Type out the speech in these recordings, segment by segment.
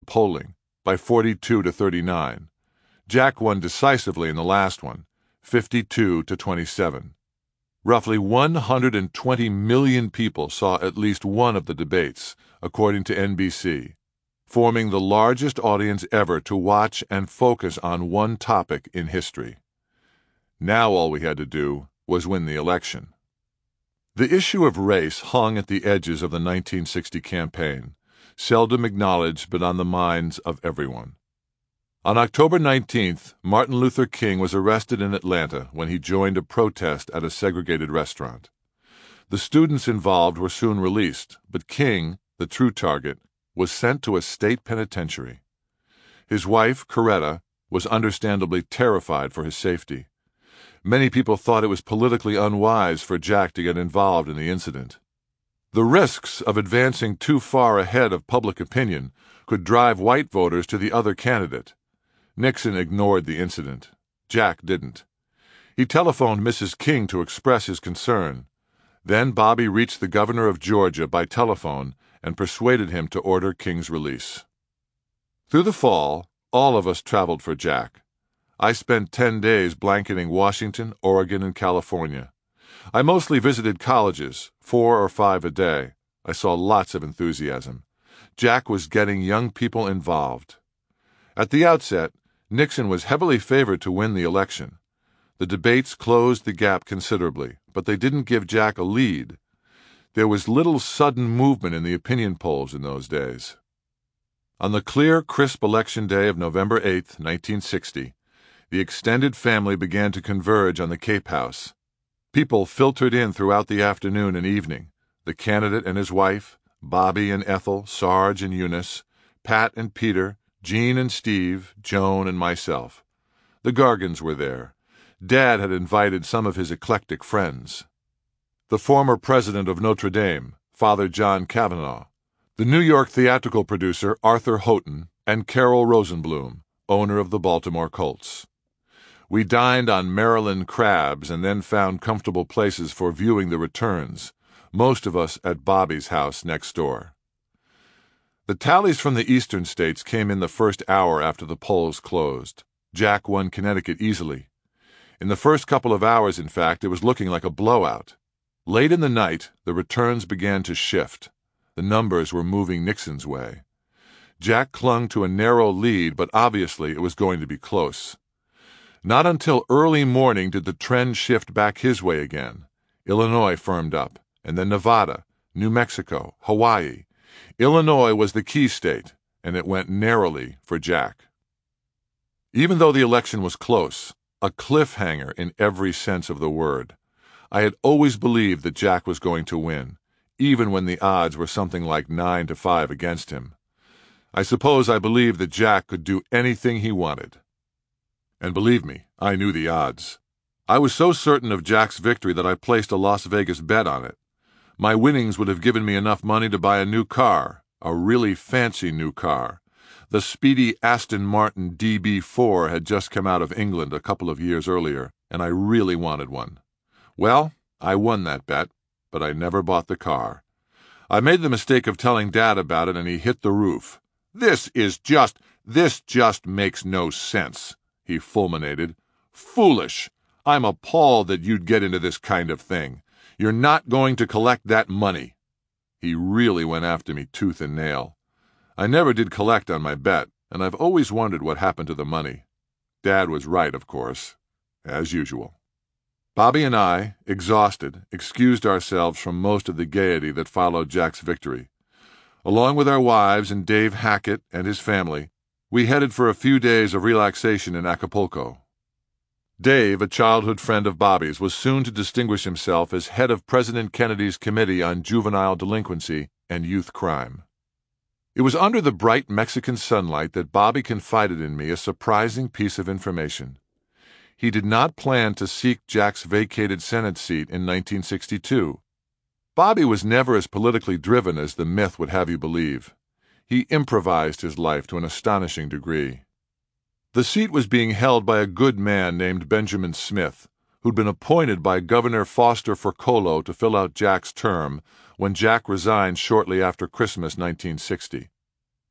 polling by 42 to 39. Jack won decisively in the last one, 52 to 27. Roughly 120 million people saw at least one of the debates, according to NBC, forming the largest audience ever to watch and focus on one topic in history. Now all we had to do was win the election. The issue of race hung at the edges of the 1960 campaign, seldom acknowledged but on the minds of everyone. On October 19th, Martin Luther King was arrested in Atlanta when he joined a protest at a segregated restaurant. The students involved were soon released, but King, the true target, was sent to a state penitentiary. His wife, Coretta, was understandably terrified for his safety. Many people thought it was politically unwise for Jack to get involved in the incident. The risks of advancing too far ahead of public opinion could drive white voters to the other candidate. Nixon ignored the incident. Jack didn't. He telephoned Mrs. King to express his concern. Then Bobby reached the governor of Georgia by telephone and persuaded him to order King's release. Through the fall, all of us traveled for Jack. I spent 10 days blanketing Washington, Oregon, and California. I mostly visited colleges, 4 or 5 a day. I saw lots of enthusiasm. Jack was getting young people involved. At the outset, Nixon was heavily favored to win the election. The debates closed the gap considerably, but they didn't give Jack a lead. There was little sudden movement in the opinion polls in those days. On the clear, crisp election day of November 8, 1960, the extended family began to converge on the Cape House. People filtered in throughout the afternoon and evening, the candidate and his wife, Bobby and Ethel, Sarge and Eunice, Pat and Peter, Jean and Steve, Joan and myself. The Gargans were there. Dad had invited some of his eclectic friends. The former president of Notre Dame, Father John Kavanaugh, the New York theatrical producer Arthur Houghton, and Carol Rosenblum, owner of the Baltimore Colts. We dined on Maryland crabs and then found comfortable places for viewing the returns, most of us at Bobby's house next door. The tallies from the eastern states came in the first hour after the polls closed. Jack won Connecticut easily. In the first couple of hours, in fact, it was looking like a blowout. Late in the night, the returns began to shift. The numbers were moving Nixon's way. Jack clung to a narrow lead, but obviously it was going to be close. Not until early morning did the trend shift back his way again. Illinois firmed up, and then Nevada, New Mexico, Hawaii. Illinois was the key state, and it went narrowly for Jack. Even though the election was close, a cliffhanger in every sense of the word, I had always believed that Jack was going to win, even when the odds were something like 9 to 5 against him. I suppose I believed that Jack could do anything he wanted. And believe me, I knew the odds. I was so certain of Jack's victory that I placed a Las Vegas bet on it. My winnings would have given me enough money to buy a new car, a really fancy new car. The speedy Aston Martin DB4 had just come out of England a couple of years earlier, and I really wanted one. Well, I won that bet, but I never bought the car. I made the mistake of telling Dad about it, and he hit the roof. This just makes no sense, he fulminated. Foolish! I'm appalled that you'd get into this kind of thing. You're not going to collect that money. He really went after me tooth and nail. I never did collect on my bet, and I've always wondered what happened to the money. Dad was right, of course, as usual. Bobby and I, exhausted, excused ourselves from most of the gaiety that followed Jack's victory. Along with our wives and Dave Hackett and his family, we headed for a few days of relaxation in Acapulco. Dave, a childhood friend of Bobby's, was soon to distinguish himself as head of President Kennedy's Committee on Juvenile Delinquency and Youth Crime. It was under the bright Mexican sunlight that Bobby confided in me a surprising piece of information. He did not plan to seek Jack's vacated Senate seat in 1962. Bobby was never as politically driven as the myth would have you believe. He improvised his life to an astonishing degree. The seat was being held by a good man named Benjamin Smith, who'd been appointed by Governor Foster Furcolo to fill out Jack's term when Jack resigned shortly after Christmas 1960.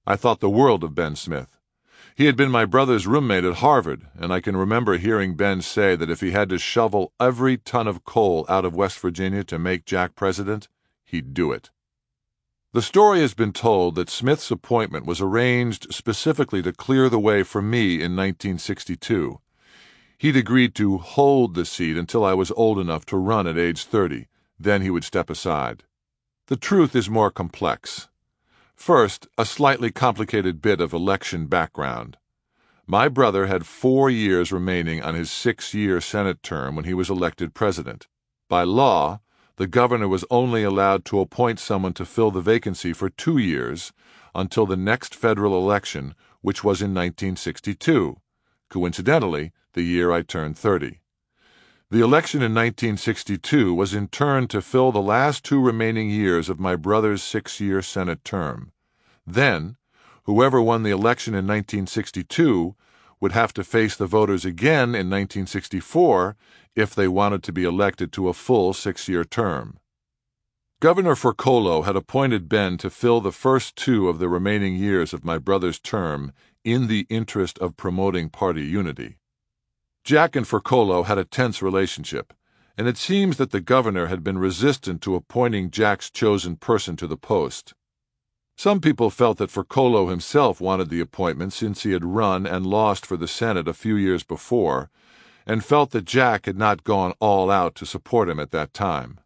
I thought the world of Ben Smith. He had been my brother's roommate at Harvard, and I can remember hearing Ben say that if he had to shovel every ton of coal out of West Virginia to make Jack president, he'd do it. The story has been told that Smith's appointment was arranged specifically to clear the way for me in 1962. He'd agreed to hold the seat until I was old enough to run at age 30. Then he would step aside. The truth is more complex. First, a slightly complicated bit of election background. My brother had 4 years remaining on his 6-year Senate term when he was elected president. By law, the governor was only allowed to appoint someone to fill the vacancy for 2 years until the next federal election, which was in 1962, coincidentally, the year I turned 30. The election in 1962 was in turn to fill the last 2 remaining years of my brother's 6-year Senate term. Then, whoever won the election in 1962 would have to face the voters again in 1964 if they wanted to be elected to a full 6-year term. Governor Fercolo had appointed Ben to fill the first 2 of the remaining years of my brother's term in the interest of promoting party unity. Jack and Fercolo had a tense relationship, and it seems that the governor had been resistant to appointing Jack's chosen person to the post. Some people felt that Fercolo himself wanted the appointment since he had run and lost for the Senate a few years before, and felt that Jack had not gone all out to support him at that time.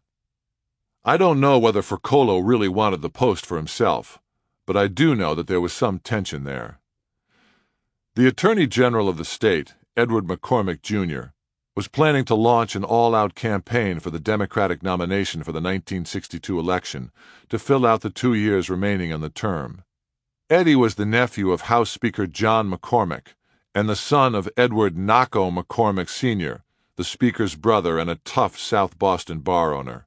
I don't know whether Fercolo really wanted the post for himself, but I do know that there was some tension there. The Attorney General of the state, Edward McCormick, Jr., was planning to launch an all-out campaign for the Democratic nomination for the 1962 election to fill out the 2 years remaining on the term. Eddie was the nephew of House Speaker John McCormick and the son of Edward Naco McCormick, Sr., the Speaker's brother and a tough South Boston bar owner.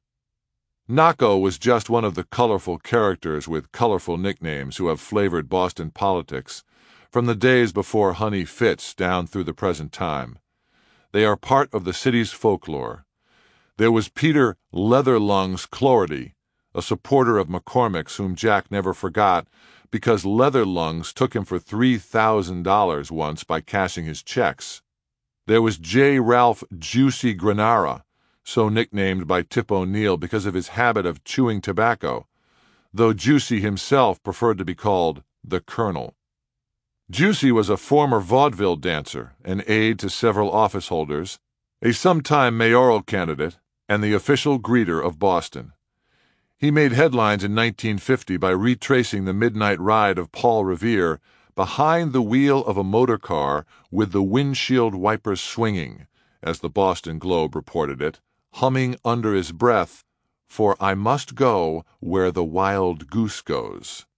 Naco was just one of the colorful characters with colorful nicknames who have flavored Boston politics, from the days before Honey Fitz down through the present time. They are part of the city's folklore. There was Peter Leatherlungs Clordy, a supporter of McCormick's whom Jack never forgot because Leatherlungs took him for $3,000 once by cashing his checks. There was J. Ralph Juicy Granara, so nicknamed by Tip O'Neill because of his habit of chewing tobacco, though Juicy himself preferred to be called the Colonel. Juicy was a former vaudeville dancer, an aide to several office holders, a sometime mayoral candidate, and the official greeter of Boston. He made headlines in 1950 by retracing the midnight ride of Paul Revere behind the wheel of a motor car with the windshield wipers swinging, as the Boston Globe reported it, humming under his breath, "For I must go where the wild goose goes."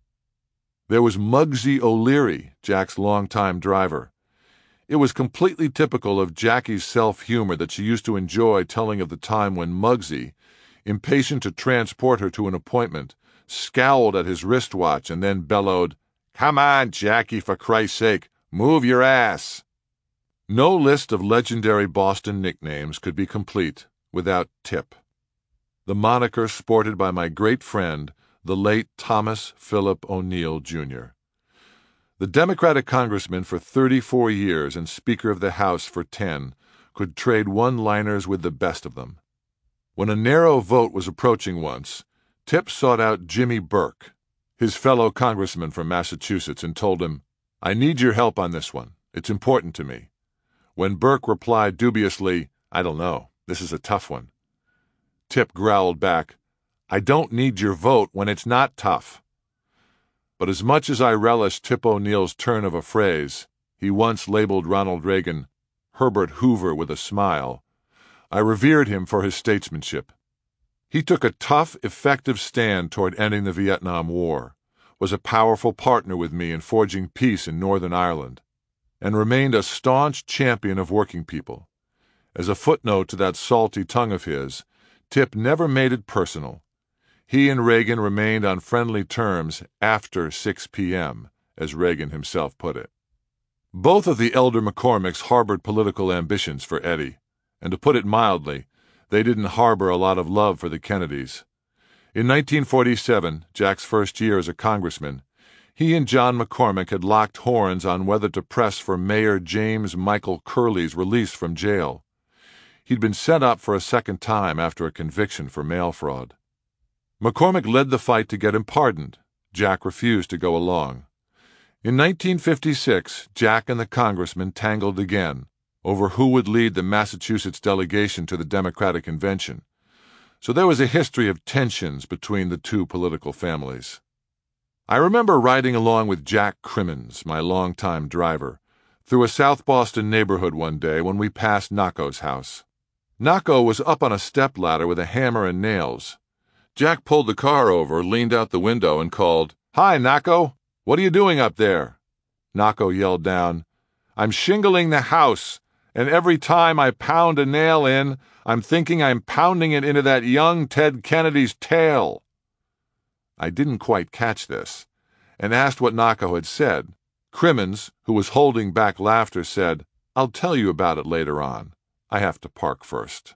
There was Muggsy O'Leary, Jack's longtime driver. It was completely typical of Jackie's self-humor that she used to enjoy telling of the time when Muggsy, impatient to transport her to an appointment, scowled at his wristwatch and then bellowed, "Come on, Jackie, for Christ's sake, move your ass." No list of legendary Boston nicknames could be complete without Tip, the moniker sported by my great friend, the late Thomas Philip O'Neill, Jr. The Democratic congressman for 34 years and Speaker of the House for 10 could trade one-liners with the best of them. When a narrow vote was approaching once, Tip sought out Jimmy Burke, his fellow congressman from Massachusetts, and told him, "I need your help on this one. It's important to me." When Burke replied dubiously, "I don't know. This is a tough one," Tip growled back, "I don't need your vote when it's not tough." But as much as I relish Tip O'Neill's turn of a phrase, he once labeled Ronald Reagan Herbert Hoover with a smile, I revered him for his statesmanship. He took a tough, effective stand toward ending the Vietnam War, was a powerful partner with me in forging peace in Northern Ireland, and remained a staunch champion of working people. As a footnote to that salty tongue of his, Tip never made it personal. He and Reagan remained on friendly terms after 6 p.m., as Reagan himself put it. Both of the elder McCormicks harbored political ambitions for Eddie, and to put it mildly, they didn't harbor a lot of love for the Kennedys. In 1947, Jack's first year as a congressman, He and John McCormick had locked horns on whether to press for Mayor James Michael Curley's release from jail. He'd been set up for a second time after a conviction for mail fraud. McCormick led the fight to get him pardoned. Jack refused to go along. In 1956, Jack and the congressman tangled again over who would lead the Massachusetts delegation to the Democratic Convention. So there was a history of tensions between the two political families. I remember riding along with Jack Crimmins, my longtime driver, through a South Boston neighborhood one day when we passed Naco's house. Naco was up on a stepladder with a hammer and nails. Jack pulled the car over, leaned out the window, and called, "Hi, Naco! What are you doing up there?" Naco yelled down, "I'm shingling the house, and every time I pound a nail in, I'm thinking I'm pounding it into that young Ted Kennedy's tail." I didn't quite catch this, and asked what Naco had said. Crimmins, who was holding back laughter, said, "I'll tell you about it later on. I have to park first."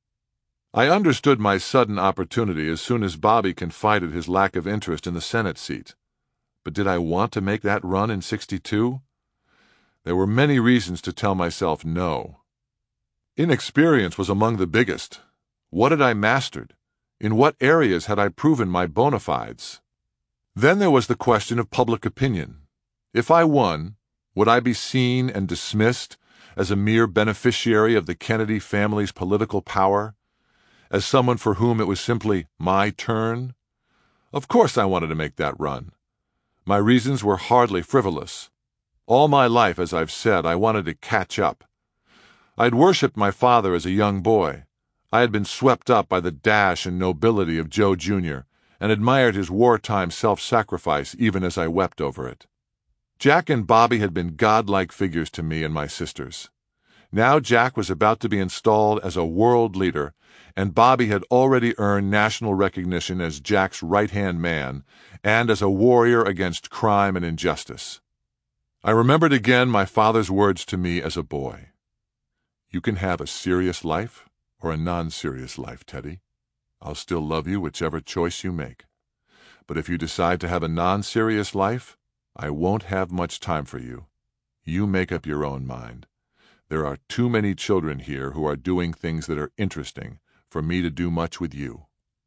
I understood my sudden opportunity as soon as Bobby confided his lack of interest in the Senate seat. But did I want to make that run in '62? There were many reasons to tell myself no. Inexperience was among the biggest. What had I mastered? In what areas had I proven my bona fides? Then there was the question of public opinion. If I won, would I be seen and dismissed as a mere beneficiary of the Kennedy family's political power? As someone for whom it was simply my turn? Of course I wanted to make that run. My reasons were hardly frivolous. All my life, as I've said, I wanted to catch up. I'd worshipped my father as a young boy. I had been swept up by the dash and nobility of Joe Jr. and admired his wartime self-sacrifice even as I wept over it. Jack and Bobby had been godlike figures to me and my sisters. Now Jack was about to be installed as a world leader, and Bobby had already earned national recognition as Jack's right-hand man and as a warrior against crime and injustice. I remembered again my father's words to me as a boy. "You can have a serious life or a non-serious life, Teddy. I'll still love you whichever choice you make. But if you decide to have a non-serious life, I won't have much time for you. You make up your own mind. There are too many children here who are doing things that are interesting for me to do much with you."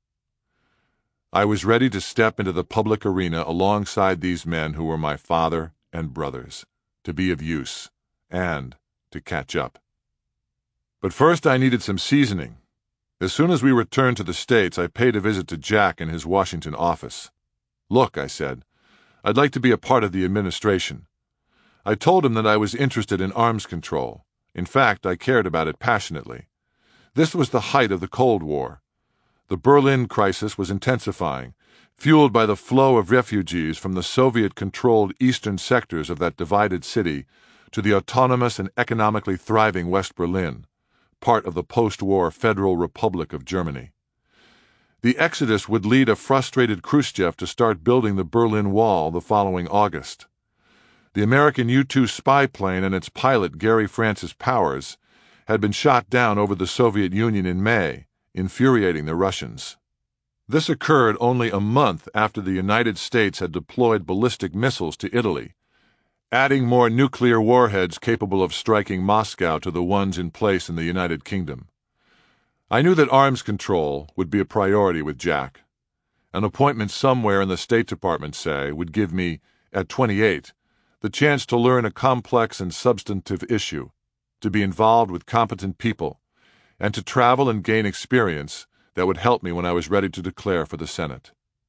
I was ready to step into the public arena alongside these men who were my father and brothers, to be of use, and to catch up. But first I needed some seasoning. As soon as we returned to the States, I paid a visit to Jack in his Washington office. "Look," I said, "I'd like to be a part of the administration." I told him that I was interested in arms control. In fact, I cared about it passionately. This was the height of the Cold War. The Berlin crisis was intensifying, fueled by the flow of refugees from the Soviet-controlled eastern sectors of that divided city to the autonomous and economically thriving West Berlin, part of the post-war Federal Republic of Germany. The exodus would lead a frustrated Khrushchev to start building the Berlin Wall the following August. The American U-2 spy plane and its pilot, Gary Francis Powers, had been shot down over the Soviet Union in May, infuriating the Russians. This occurred only a month after the United States had deployed ballistic missiles to Italy, adding more nuclear warheads capable of striking Moscow to the ones in place in the United Kingdom. I knew that arms control would be a priority with Jack. An appointment somewhere in the State Department, say, would give me, at 28, the chance to learn a complex and substantive issue, to be involved with competent people, and to travel and gain experience that would help me when I was ready to declare for the Senate.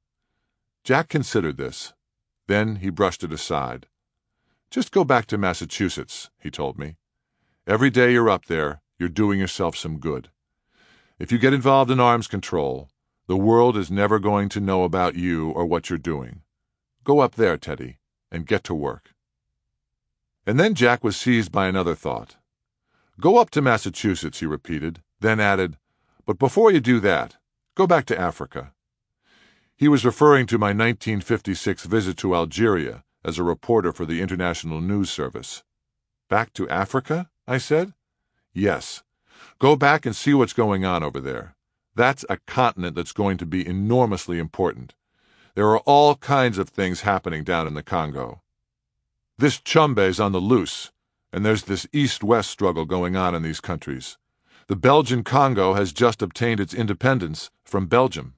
Jack considered this. Then he brushed it aside. "Just go back to Massachusetts," he told me. "Every day you're up there, you're doing yourself some good. If you get involved in arms control, the world is never going to know about you or what you're doing. Go up there, Teddy, and get to work." And then Jack was seized by another thought. "Go up to Massachusetts," he repeated, then added, "But before you do that, go back to Africa." He was referring to my 1956 visit to Algeria as a reporter for the International News Service. "Back to Africa?" I said. "Yes. Go back and see what's going on over there. That's a continent that's going to be enormously important. There are all kinds of things happening down in the Congo. This Chumbe's on the loose, and there's this East-West struggle going on in these countries. The Belgian Congo has just obtained its independence from Belgium."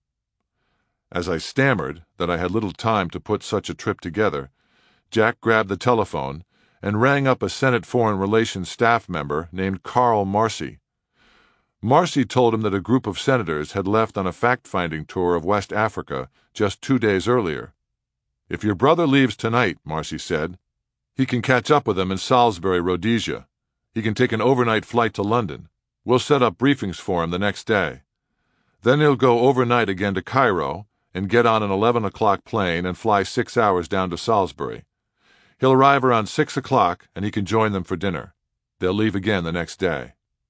As I stammered that I had little time to put such a trip together, Jack grabbed the telephone and rang up a Senate Foreign Relations staff member named Carl Marcy. Marcy told him that a group of senators had left on a fact-finding tour of West Africa just 2 days earlier. "If your brother leaves tonight," Marcy said, "he can catch up with them in Salisbury, Rhodesia. He can take an overnight flight to London. We'll set up briefings for him the next day. Then he'll go overnight again to Cairo and get on an 11 o'clock plane and fly 6 hours down to Salisbury. He'll arrive around 6 o'clock and he can join them for dinner. They'll leave again the next day."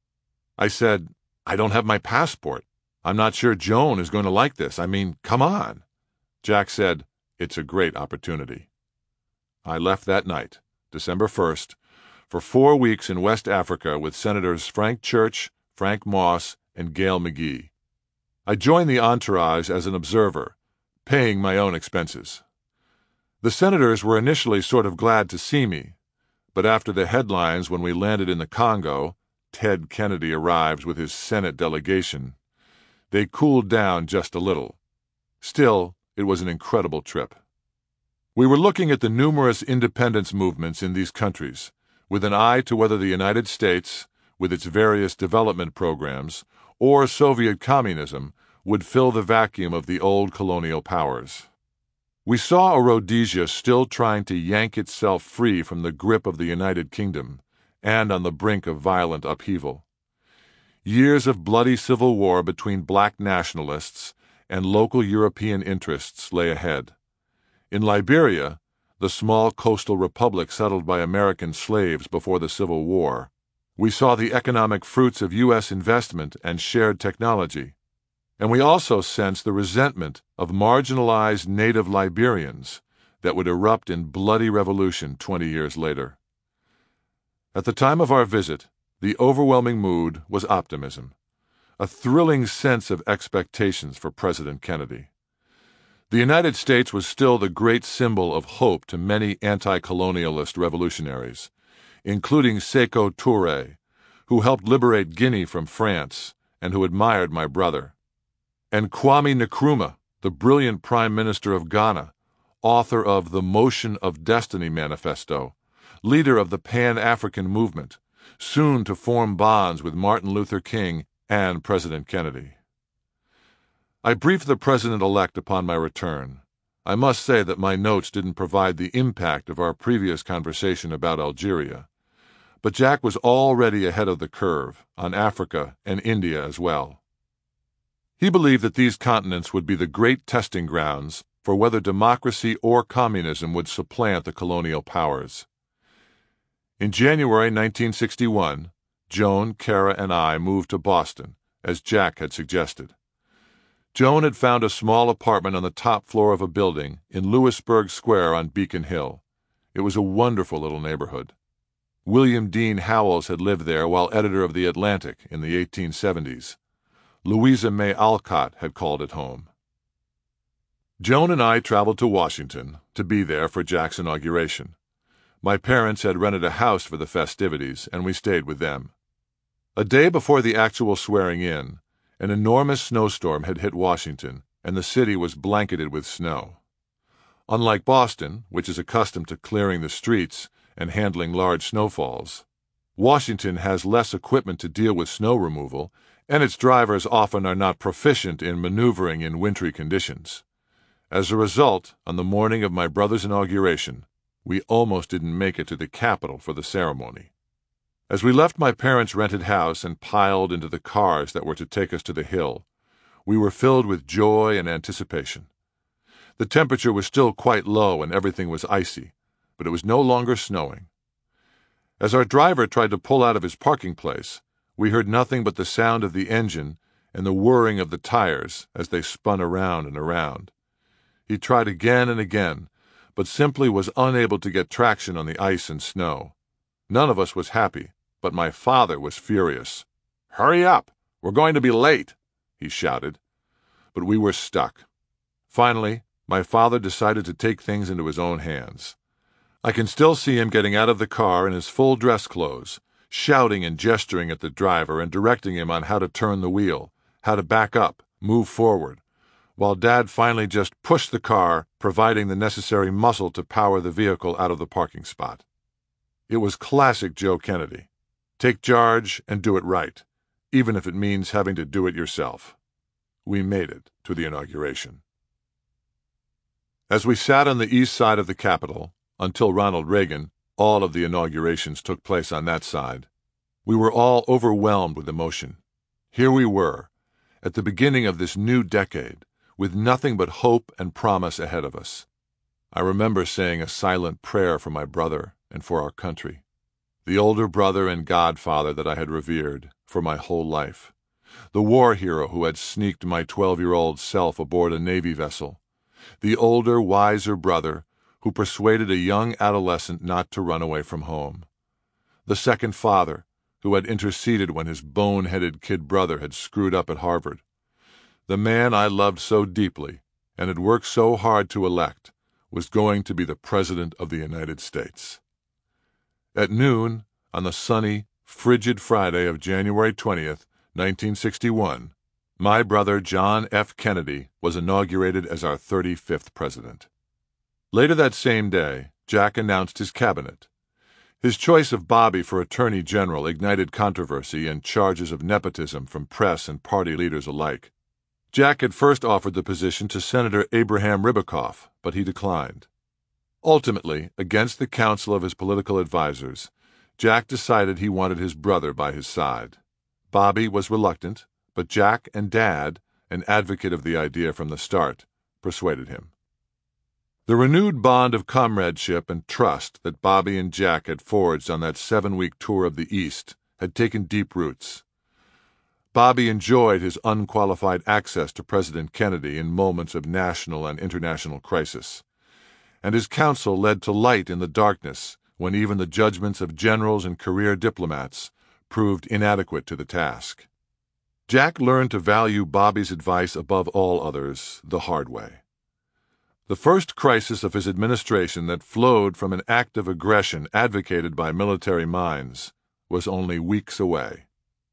I said, "I don't have my passport. I'm not sure Joan is going to like this. I mean, come on." Jack said, "It's a great opportunity." I left that night, December 1st, for 4 weeks in West Africa with Senators Frank Church, Frank Moss, and Gail McGee. I joined the entourage as an observer, paying my own expenses. The senators were initially sort of glad to see me, but after the headlines when we landed in the Congo, Ted Kennedy arrived with his Senate delegation, they cooled down just a little. Still, it was an incredible trip. We were looking at the numerous independence movements in these countries, with an eye to whether the United States, with its various development programs, or Soviet communism, would fill the vacuum of the old colonial powers. We saw a Rhodesia still trying to yank itself free from the grip of the United Kingdom, and on the brink of violent upheaval. Years of bloody civil war between black nationalists and local European interests lay ahead. In Liberia, the small coastal republic settled by American slaves before the Civil War, we saw the economic fruits of U.S. investment and shared technology. And we also sensed the resentment of marginalized native Liberians that would erupt in bloody revolution 20 years later. At the time of our visit, the overwhelming mood was optimism, a thrilling sense of expectations for President Kennedy. The United States was still the great symbol of hope to many anti-colonialist revolutionaries, including Sékou Touré, who helped liberate Guinea from France and who admired my brother, and Kwame Nkrumah, the brilliant Prime Minister of Ghana, author of the Motion of Destiny Manifesto, leader of the Pan-African movement, soon to form bonds with Martin Luther King and President Kennedy. I briefed the president-elect upon my return. I must say that my notes didn't provide the impact of our previous conversation about Algeria, but Jack was already ahead of the curve on Africa and India as well. He believed that these continents would be the great testing grounds for whether democracy or communism would supplant the colonial powers. In January 1961, Joan, Kara, and I moved to Boston, as Jack had suggested. Joan had found a small apartment on the top floor of a building in Lewisburg Square on Beacon Hill. It was a wonderful little neighborhood. William Dean Howells had lived there while editor of The Atlantic in the 1870s. Louisa May Alcott had called it home. Joan and I traveled to Washington to be there for Jack's inauguration. My parents had rented a house for the festivities, and we stayed with them. A day before the actual swearing-in, an enormous snowstorm had hit Washington, and the city was blanketed with snow. Unlike Boston, which is accustomed to clearing the streets and handling large snowfalls, Washington has less equipment to deal with snow removal, and its drivers often are not proficient in maneuvering in wintry conditions. As a result, on the morning of my brother's inauguration, we almost didn't make it to the Capitol for the ceremony. As we left my parents' rented house and piled into the cars that were to take us to the Hill, we were filled with joy and anticipation. The temperature was still quite low and everything was icy, but it was no longer snowing. As our driver tried to pull out of his parking place, we heard nothing but the sound of the engine and the whirring of the tires as they spun around and around. He tried again and again, but simply was unable to get traction on the ice and snow. None of us was happy, but my father was furious. "Hurry up! We're going to be late!" he shouted. But we were stuck. Finally, my father decided to take things into his own hands. I can still see him getting out of the car in his full dress clothes, shouting and gesturing at the driver and directing him on how to turn the wheel, how to back up, move forward, while Dad finally just pushed the car, providing the necessary muscle to power the vehicle out of the parking spot. It was classic Joe Kennedy. Take charge and do it right, even if it means having to do it yourself. We made it to the inauguration. As we sat on the east side of the Capitol, until Ronald Reagan, all of the inaugurations took place on that side, we were all overwhelmed with emotion. Here we were, at the beginning of this new decade, with nothing but hope and promise ahead of us. I remember saying a silent prayer for my brother and for our country, the older brother and godfather that I had revered for my whole life, the war hero who had sneaked my 12-year-old self aboard a Navy vessel, the older, wiser brother who persuaded a young adolescent not to run away from home, the second father who had interceded when his bone-headed kid brother had screwed up at Harvard, the man I loved so deeply and had worked so hard to elect was going to be the President of the United States. At noon, on the sunny, frigid Friday of January 20th, 1961, my brother John F. Kennedy was inaugurated as our 35th president. Later that same day, Jack announced his cabinet. His choice of Bobby for Attorney General ignited controversy and charges of nepotism from press and party leaders alike. Jack had first offered the position to Senator Abraham Ribicoff, but he declined. Ultimately, against the counsel of his political advisers, Jack decided he wanted his brother by his side. Bobby was reluctant, but Jack and Dad, an advocate of the idea from the start, persuaded him. The renewed bond of comradeship and trust that Bobby and Jack had forged on that 7-week tour of the East had taken deep roots. Bobby enjoyed his unqualified access to President Kennedy in moments of national and international crisis, and his counsel led to light in the darkness when even the judgments of generals and career diplomats proved inadequate to the task. Jack learned to value Bobby's advice above all others the hard way. The first crisis of his administration that flowed from an act of aggression advocated by military minds was only weeks away.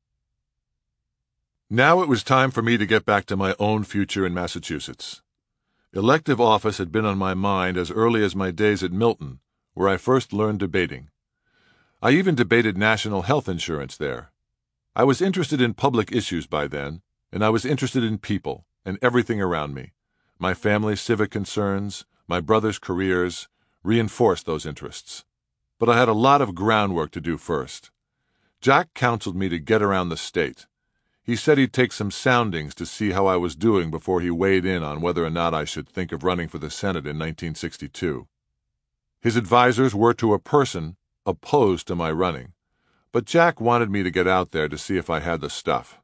Now it was time for me to get back to my own future in Massachusetts. Elective office had been on my mind as early as my days at Milton, where I first learned debating. I even debated national health insurance there. I was interested in public issues by then, and I was interested in people and everything around me. My family's civic concerns, my brother's careers, reinforced those interests. But I had a lot of groundwork to do first. Jack counseled me to get around the state. He said he'd take some soundings to see how I was doing before he weighed in on whether or not I should think of running for the Senate in 1962. His advisers were to a person opposed to my running, but Jack wanted me to get out there to see if I had the stuff.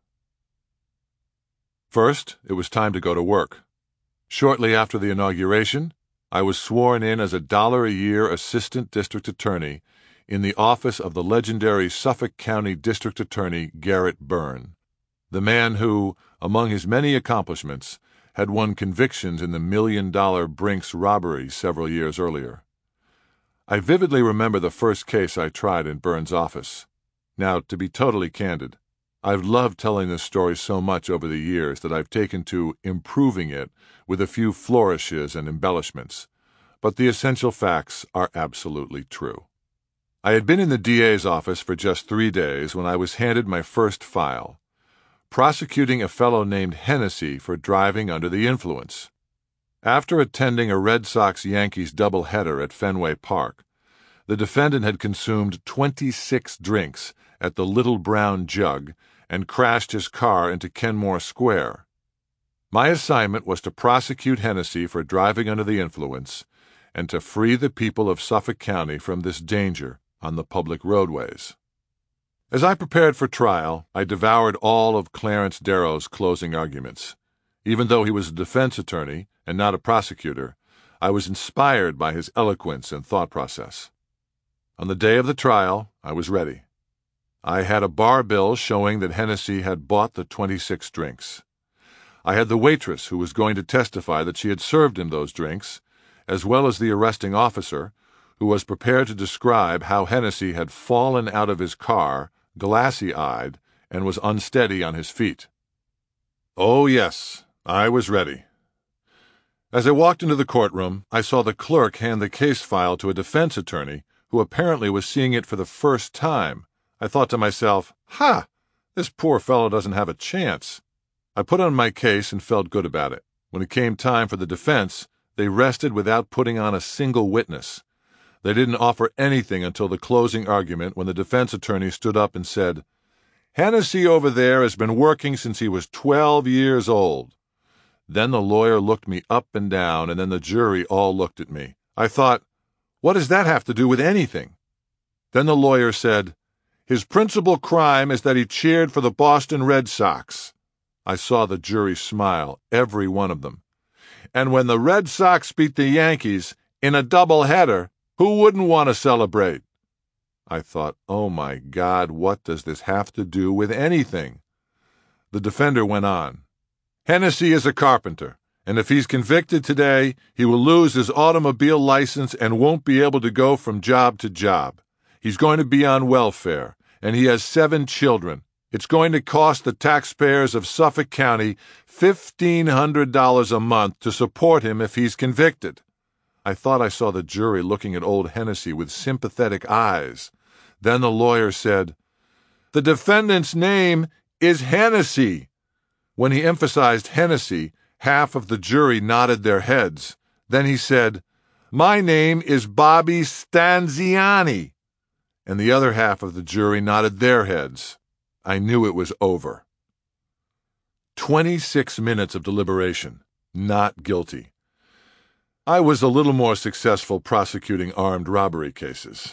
First, it was time to go to work. Shortly after the inauguration, I was sworn in as a $1-a-year assistant district attorney in the office of the legendary Suffolk County District Attorney Garrett Byrne, the man who, among his many accomplishments, had won convictions in the $1 million Brinks robbery several years earlier. I vividly remember the first case I tried in Byrne's office. Now, to be totally candid, I've loved telling this story so much over the years that I've taken to improving it with a few flourishes and embellishments, but the essential facts are absolutely true. I had been in the DA's office for just 3 days when I was handed my first file, prosecuting a fellow named Hennessy for driving under the influence. After attending a Red Sox-Yankees doubleheader at Fenway Park, the defendant had consumed 26 drinks at the Little Brown Jug and crashed his car into Kenmore Square. My assignment was to prosecute Hennessy for driving under the influence and to free the people of Suffolk County from this danger on the public roadways. As I prepared for trial, I devoured all of Clarence Darrow's closing arguments. Even though he was a defense attorney and not a prosecutor, I was inspired by his eloquence and thought process. On the day of the trial, I was ready. I had a bar bill showing that Hennessy had bought the 26 drinks. I had the waitress who was going to testify that she had served him those drinks, as well as the arresting officer, who was prepared to describe how Hennessy had fallen out of his car, glassy-eyed, and was unsteady on his feet. Oh, yes, I was ready. As I walked into the courtroom, I saw the clerk hand the case file to a defense attorney who apparently was seeing it for the first time. I thought to myself, "Ha! This poor fellow doesn't have a chance." I put on my case and felt good about it. When it came time for the defense, they rested without putting on a single witness. They didn't offer anything until the closing argument, when the defense attorney stood up and said, "Hennessy over there has been working since he was 12 years old." Then the lawyer looked me up and down, and then the jury all looked at me. I thought, what does that have to do with anything? Then the lawyer said, "His principal crime is that he cheered for the Boston Red Sox." I saw the jury smile, every one of them. "And when the Red Sox beat the Yankees in a doubleheader, who wouldn't want to celebrate?" I thought, oh my God, what does this have to do with anything? The defender went on. "Hennessy is a carpenter, and if he's convicted today, he will lose his automobile license and won't be able to go from job to job. He's going to be on welfare, and he has 7 children. It's going to cost the taxpayers of Suffolk County $1,500 a month to support him if he's convicted." I thought I saw the jury looking at old Hennessy with sympathetic eyes. Then the lawyer said, "The defendant's name is Hennessy." When he emphasized Hennessy, half of the jury nodded their heads. Then he said, "My name is Bobby Stanziani." And the other half of the jury nodded their heads. I knew it was over. 26 minutes of deliberation. Not guilty. I was a little more successful prosecuting armed robbery cases.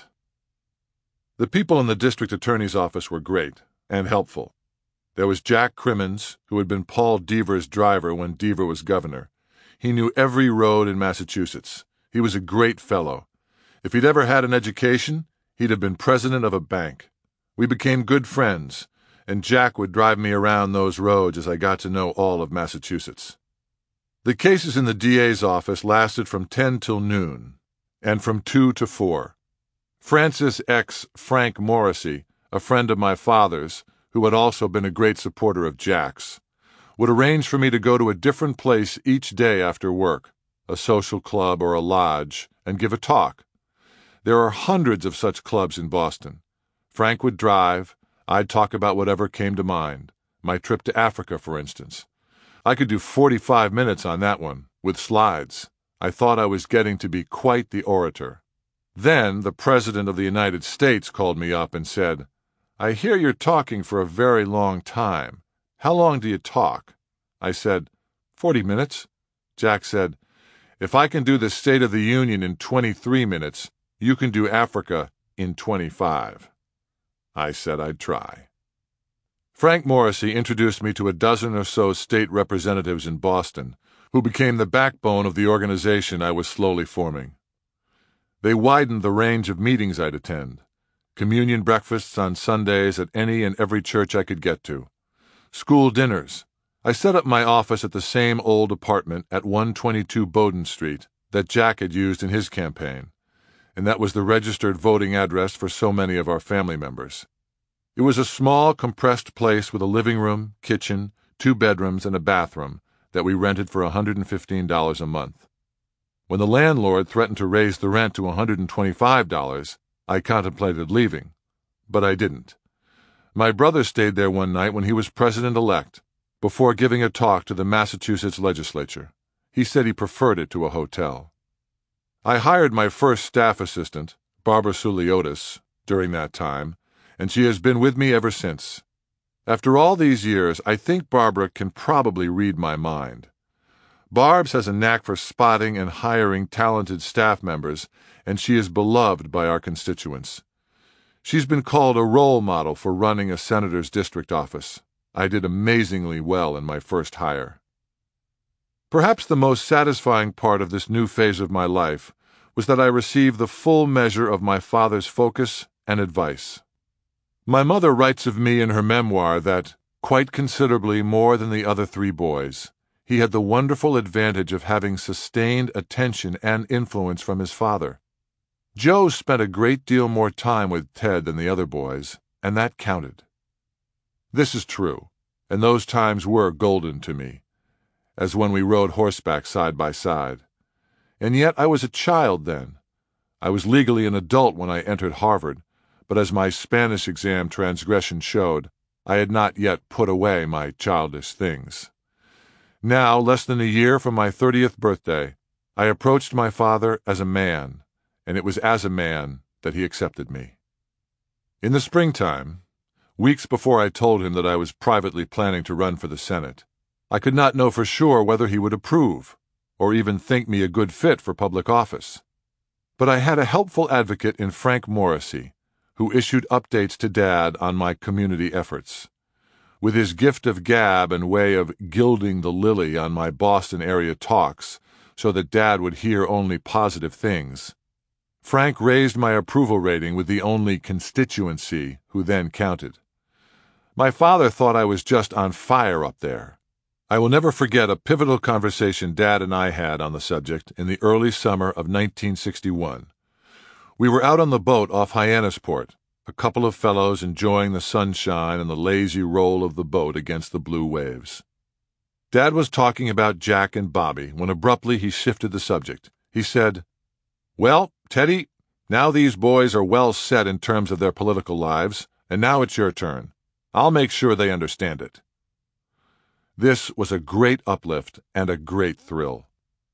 The people in the district attorney's office were great and helpful. There was Jack Crimmins, who had been Paul Deaver's driver when Deaver was governor. He knew every road in Massachusetts. He was a great fellow. If he'd ever had an education, he'd have been president of a bank. We became good friends, and Jack would drive me around those roads as I got to know all of Massachusetts. The cases in the DA's office lasted from 10 till noon, and from 2 to 4. Francis X. Frank Morrissey, a friend of my father's, who had also been a great supporter of Jack's, would arrange for me to go to a different place each day after work, a social club or a lodge, and give a talk. There are hundreds of such clubs in Boston. Frank would drive. I'd talk about whatever came to mind. My trip to Africa, for instance. I could do 45 minutes on that one, with slides. I thought I was getting to be quite the orator. Then the President of the United States called me up and said, "I hear you're talking for a very long time. How long do you talk?" I said, 40 minutes. Jack said, "If I can do the State of the Union in 23 minutes, you can do Africa in 25. I said I'd try. Frank Morrissey introduced me to a dozen or so state representatives in Boston, who became the backbone of the organization I was slowly forming. They widened the range of meetings I'd attend. Communion breakfasts on Sundays at any and every church I could get to. School dinners. I set up my office at the same old apartment at 122 Bowdoin Street that Jack had used in his campaign, and that was the registered voting address for so many of our family members. It was a small, compressed place with a living room, kitchen, 2 bedrooms, and a bathroom that we rented for $115 a month. When the landlord threatened to raise the rent to $125, I contemplated leaving, but I didn't. My brother stayed there one night when he was president-elect, before giving a talk to the Massachusetts legislature. He said he preferred it to a hotel. I hired my first staff assistant, Barbara Suliotis, during that time, and she has been with me ever since. After all these years, I think Barbara can probably read my mind. Barb's has a knack for spotting and hiring talented staff members, and she is beloved by our constituents. She's been called a role model for running a senator's district office. I did amazingly well in my first hire. Perhaps the most satisfying part of this new phase of my life was that I received the full measure of my father's focus and advice. My mother writes of me in her memoir that, quite considerably more than the other 3 boys, he had the wonderful advantage of having sustained attention and influence from his father. Joe spent a great deal more time with Ted than the other boys, and that counted. This is true, and those times were golden to me, as when we rode horseback side by side. And yet I was a child then. I was legally an adult when I entered Harvard, but as my Spanish exam transgression showed, I had not yet put away my childish things. Now, less than a year from my 30th birthday, I approached my father as a man, and it was as a man that he accepted me. In the springtime, weeks before I told him that I was privately planning to run for the Senate, I could not know for sure whether he would approve, or even think me a good fit for public office. But I had a helpful advocate in Frank Morrissey, who issued updates to Dad on my community efforts. With his gift of gab and way of gilding the lily on my Boston area talks so that Dad would hear only positive things, Frank raised my approval rating with the only constituency who then counted. My father thought I was just on fire up there. I will never forget a pivotal conversation Dad and I had on the subject in the early summer of 1961. We were out on the boat off Hyannisport, a couple of fellows enjoying the sunshine and the lazy roll of the boat against the blue waves. Dad was talking about Jack and Bobby when abruptly he shifted the subject. He said, "Well, Teddy, now these boys are well set in terms of their political lives, and now it's your turn. I'll make sure they understand it." This was a great uplift and a great thrill.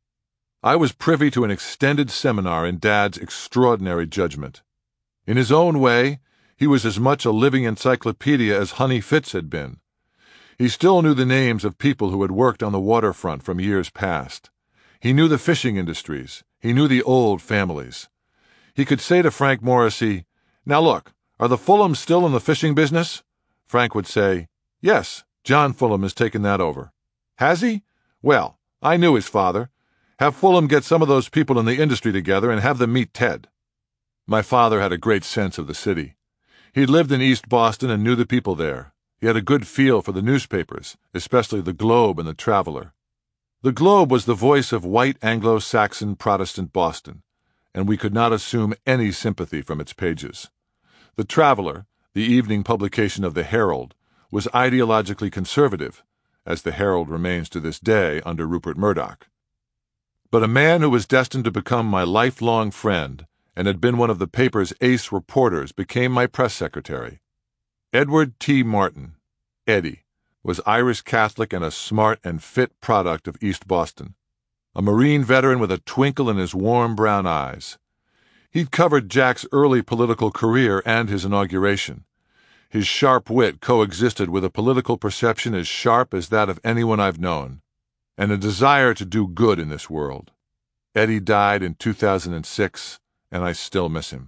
I was privy to an extended seminar in Dad's extraordinary judgment. In his own way, he was as much a living encyclopedia as Honey Fitz had been. He still knew the names of people who had worked on the waterfront from years past. He knew the fishing industries. He knew the old families. He could say to Frank Morrissey, "Now look, are the Fulhams still in the fishing business?" Frank would say, "Yes, John Fulham has taken that over." "Has he? Well, I knew his father. Have Fulham get some of those people in the industry together and have them meet Ted." My father had a great sense of the city. He'd lived in East Boston and knew the people there. He had a good feel for the newspapers, especially the Globe and the Traveler. The Globe was the voice of white Anglo-Saxon Protestant Boston, and we could not assume any sympathy from its pages. The Traveler, the evening publication of the Herald, was ideologically conservative, as the Herald remains to this day under Rupert Murdoch. But a man who was destined to become my lifelong friend and had been one of the paper's ace reporters became my press secretary. Edward T. Martin, Eddie, was Irish Catholic and a smart and fit product of East Boston, a Marine veteran with a twinkle in his warm brown eyes. He'd covered Jack's early political career and his inauguration. His sharp wit coexisted with a political perception as sharp as that of anyone I've known, and a desire to do good in this world. Eddie died in 2006, and I still miss him.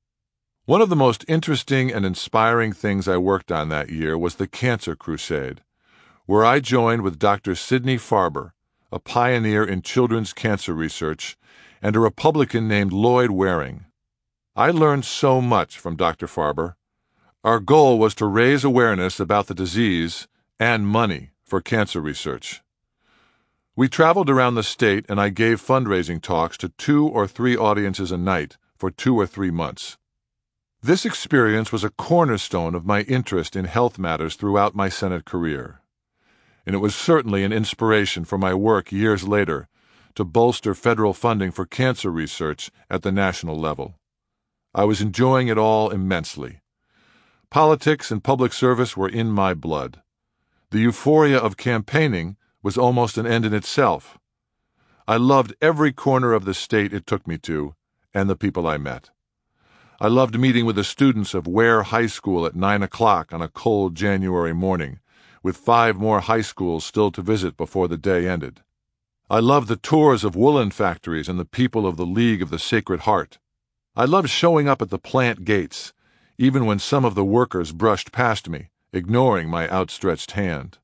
One of the most interesting and inspiring things I worked on that year was the Cancer Crusade, where I joined with Dr. Sidney Farber, a pioneer in children's cancer research, and a Republican named Lloyd Waring. I learned so much from Dr. Farber. Our goal was to raise awareness about the disease and money for cancer research. We traveled around the state, and I gave fundraising talks to 2 or 3 audiences a night for 2 or 3 months. This experience was a cornerstone of my interest in health matters throughout my Senate career, and it was certainly an inspiration for my work years later to bolster federal funding for cancer research at the national level. I was enjoying it all immensely. Politics and public service were in my blood. The euphoria of campaigning was almost an end in itself. I loved every corner of the state it took me to, and the people I met. I loved meeting with the students of Ware High School at 9 o'clock on a cold January morning, with 5 more high schools still to visit before the day ended. I loved the tours of woolen factories and the people of the League of the Sacred Heart. I loved showing up at the plant gates, even when some of the workers brushed past me, ignoring my outstretched hand.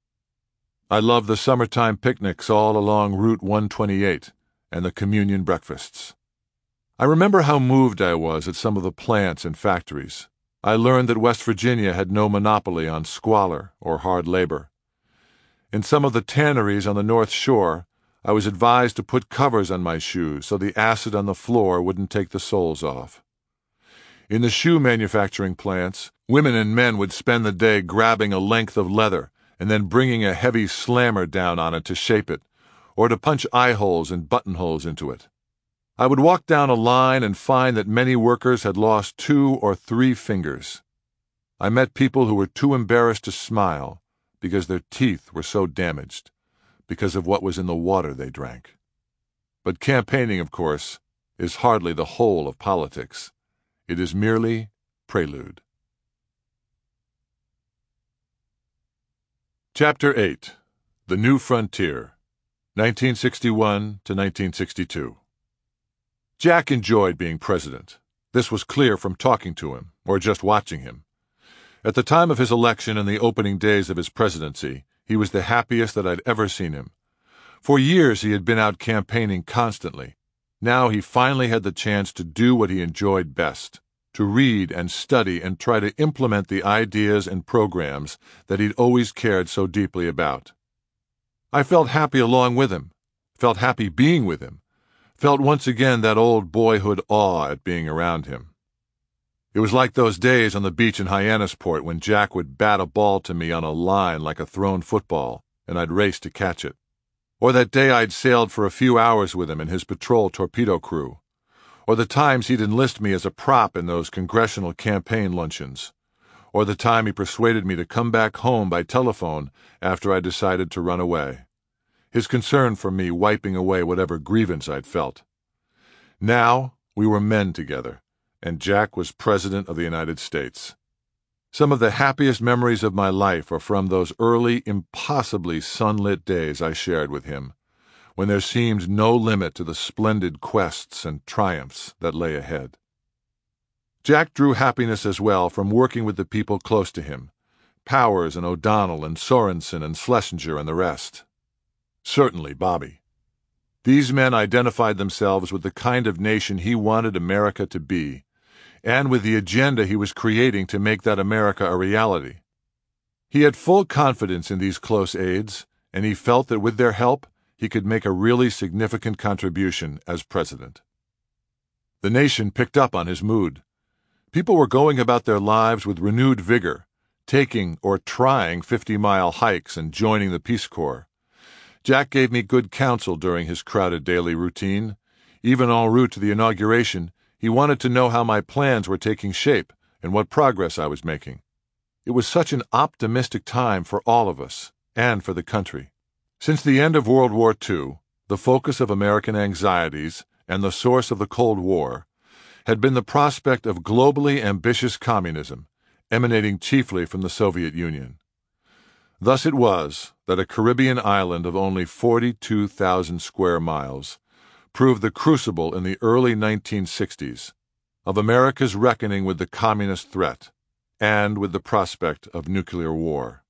I loved the summertime picnics all along Route 128 and the communion breakfasts. I remember how moved I was at some of the plants and factories. I learned that West Virginia had no monopoly on squalor or hard labor. In some of the tanneries on the North Shore, I was advised to put covers on my shoes so the acid on the floor wouldn't take the soles off. In the shoe manufacturing plants, women and men would spend the day grabbing a length of leather and then bringing a heavy slammer down on it to shape it, or to punch eye holes and buttonholes into it. I would walk down a line and find that many workers had lost 2 or 3 fingers. I met people who were too embarrassed to smile because their teeth were so damaged, because of what was in the water they drank. But campaigning, of course, is hardly the whole of politics. It is merely prelude. Chapter 8. The New Frontier, 1961 to 1962. Jack enjoyed being president. This was clear from talking to him, or just watching him. At the time of his election and the opening days of his presidency, he was the happiest that I'd ever seen him. For years he had been out campaigning constantly. Now he finally had the chance to do what he enjoyed best, to read and study and try to implement the ideas and programs that he'd always cared so deeply about. I felt happy along with him, felt happy being with him, felt once again that old boyhood awe at being around him. It was like those days on the beach in Hyannisport when Jack would bat a ball to me on a line like a thrown football, and I'd race to catch it. Or that day I'd sailed for a few hours with him in his patrol torpedo crew. Or the times he'd enlist me as a prop in those congressional campaign luncheons. Or the time he persuaded me to come back home by telephone after I decided to run away. His concern for me wiping away whatever grievance I'd felt. Now we were men together, and Jack was President of the United States. Some of the happiest memories of my life are from those early, impossibly sunlit days I shared with him, when there seemed no limit to the splendid quests and triumphs that lay ahead. Jack drew happiness as well from working with the people close to him, Powers and O'Donnell and Sorensen and Schlesinger and the rest. Certainly Bobby. These men identified themselves with the kind of nation he wanted America to be, and with the agenda he was creating to make that America a reality. He had full confidence in these close aides, and he felt that with their help, he could make a really significant contribution as president. The nation picked up on his mood. People were going about their lives with renewed vigor, taking or trying 50-mile hikes and joining the Peace Corps. Jack gave me good counsel during his crowded daily routine. Even en route to the inauguration, he wanted to know how my plans were taking shape and what progress I was making. It was such an optimistic time for all of us and for the country. Since the end of World War II, the focus of American anxieties and the source of the Cold War had been the prospect of globally ambitious communism, emanating chiefly from the Soviet Union. Thus it was that a Caribbean island of only 42,000 square miles proved the crucible in the early 1960s of America's reckoning with the communist threat and with the prospect of nuclear war.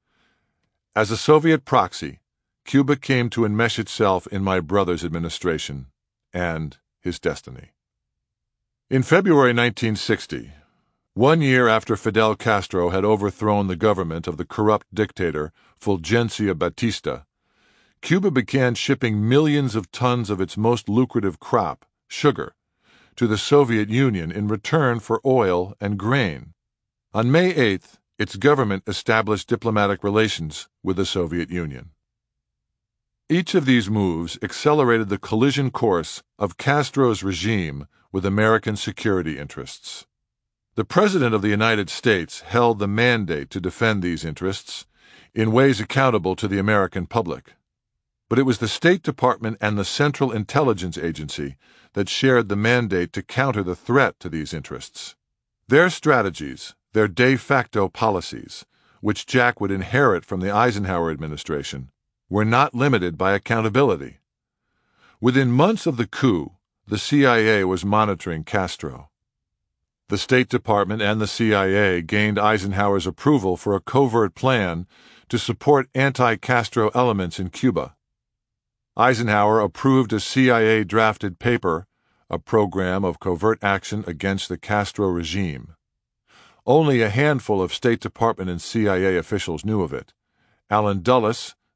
As a Soviet proxy, Cuba came to enmesh itself in my brother's administration and his destiny. In February 1960, 1 year after Fidel Castro had overthrown the government of the corrupt dictator Fulgencio Batista, Cuba began shipping millions of tons of its most lucrative crop, sugar, to the Soviet Union in return for oil and grain. On May 8th, its government established diplomatic relations with the Soviet Union. Each of these moves accelerated the collision course of Castro's regime with American security interests. The President of the United States held the mandate to defend these interests in ways accountable to the American public. But it was the State Department and the Central Intelligence Agency that shared the mandate to counter the threat to these interests. Their strategies, their de facto policies, which Jack would inherit from the Eisenhower administration, were not limited by accountability. Within months of the coup, the CIA was monitoring Castro. The State Department and the CIA gained Eisenhower's approval for a covert plan to support anti-Castro elements in Cuba. Eisenhower approved a CIA-drafted paper, a program of covert action against the Castro regime. Only a handful of State Department and CIA officials knew of it. Allen Dulles,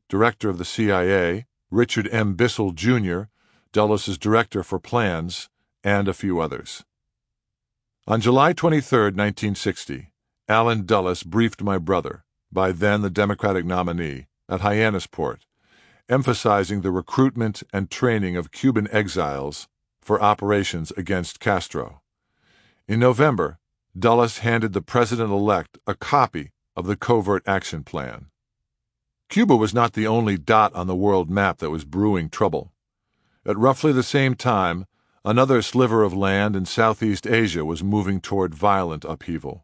director of the CIA, Richard M. Bissell, Jr., Dulles' director for plans, and a few others. On July 23, 1960, Allen Dulles briefed my brother, by then the Democratic nominee, at Hyannisport, emphasizing the recruitment and training of Cuban exiles for operations against Castro. In November, Dulles handed the president-elect a copy of the Covert Action Plan. Cuba was not the only dot on the world map that was brewing trouble. At roughly the same time, another sliver of land in Southeast Asia was moving toward violent upheaval.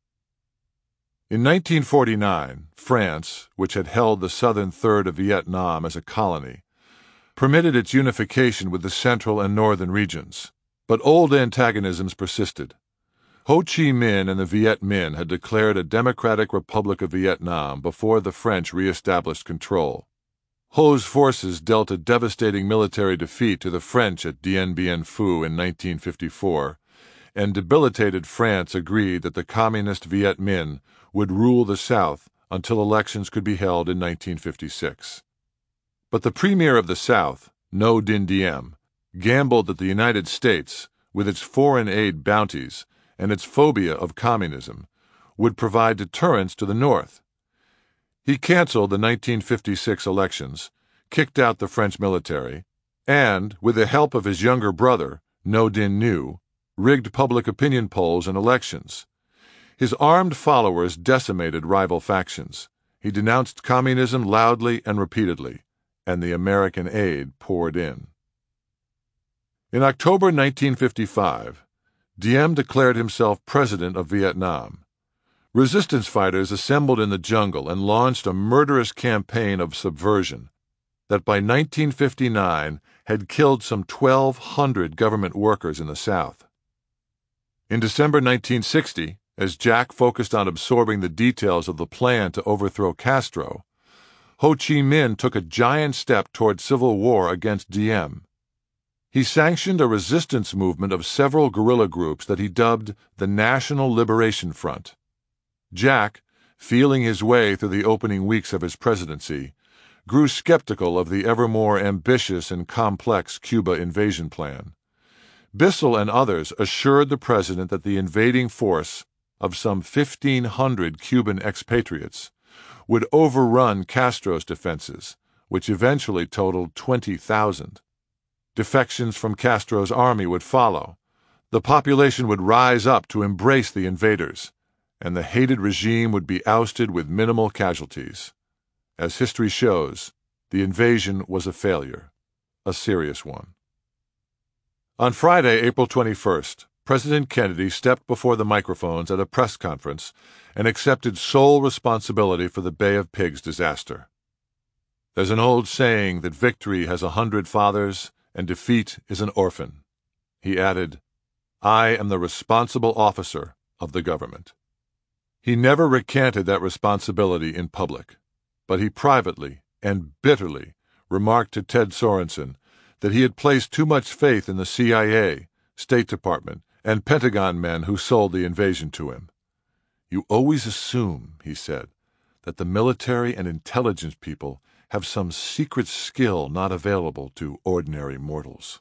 In 1949, France, which had held the southern third of Vietnam as a colony, permitted its unification with the central and northern regions, but old antagonisms persisted. Ho Chi Minh and the Viet Minh had declared a Democratic Republic of Vietnam before the French re-established control. Ho's forces dealt a devastating military defeat to the French at Dien Bien Phu in 1954, and debilitated France agreed that the Communist Viet Minh would rule the South until elections could be held in 1956. But the premier of the South, Ngo Dinh Diem, gambled that the United States, with its foreign aid bounties and its phobia of communism, would provide deterrence to the North. He canceled the 1956 elections, kicked out the French military, and, with the help of his younger brother, Ngo Dinh Nhu, rigged public opinion polls and elections. His armed followers decimated rival factions. He denounced communism loudly and repeatedly, and the American aid poured in. In October 1955, Diem declared himself president of Vietnam. Resistance fighters assembled in the jungle and launched a murderous campaign of subversion that by 1959 had killed some 1,200 government workers in the South. In December 1960, as Jack focused on absorbing the details of the plan to overthrow Castro, Ho Chi Minh took a giant step toward civil war against Diem. He sanctioned a resistance movement of several guerrilla groups that he dubbed the National Liberation Front. Jack, feeling his way through the opening weeks of his presidency, grew skeptical of the ever more ambitious and complex Cuba invasion plan. Bissell and others assured the president that the invading force of some 1,500 Cuban expatriates would overrun Castro's defenses, which eventually totaled 20,000. Defections from Castro's army would follow. The population would rise up to embrace the invaders, and the hated regime would be ousted with minimal casualties. As history shows, the invasion was a failure, a serious one. On Friday, April 21st, President Kennedy stepped before the microphones at a press conference and accepted sole responsibility for the Bay of Pigs disaster. There's an old saying that victory has 100 fathers and defeat is an orphan. He added, "I am the responsible officer of the government." He never recanted that responsibility in public, but he privately and bitterly remarked to Ted Sorensen that he had placed too much faith in the CIA, State Department, and Pentagon men who sold the invasion to him. "You always assume," he said, "that the military and intelligence people have some secret skill not available to ordinary mortals."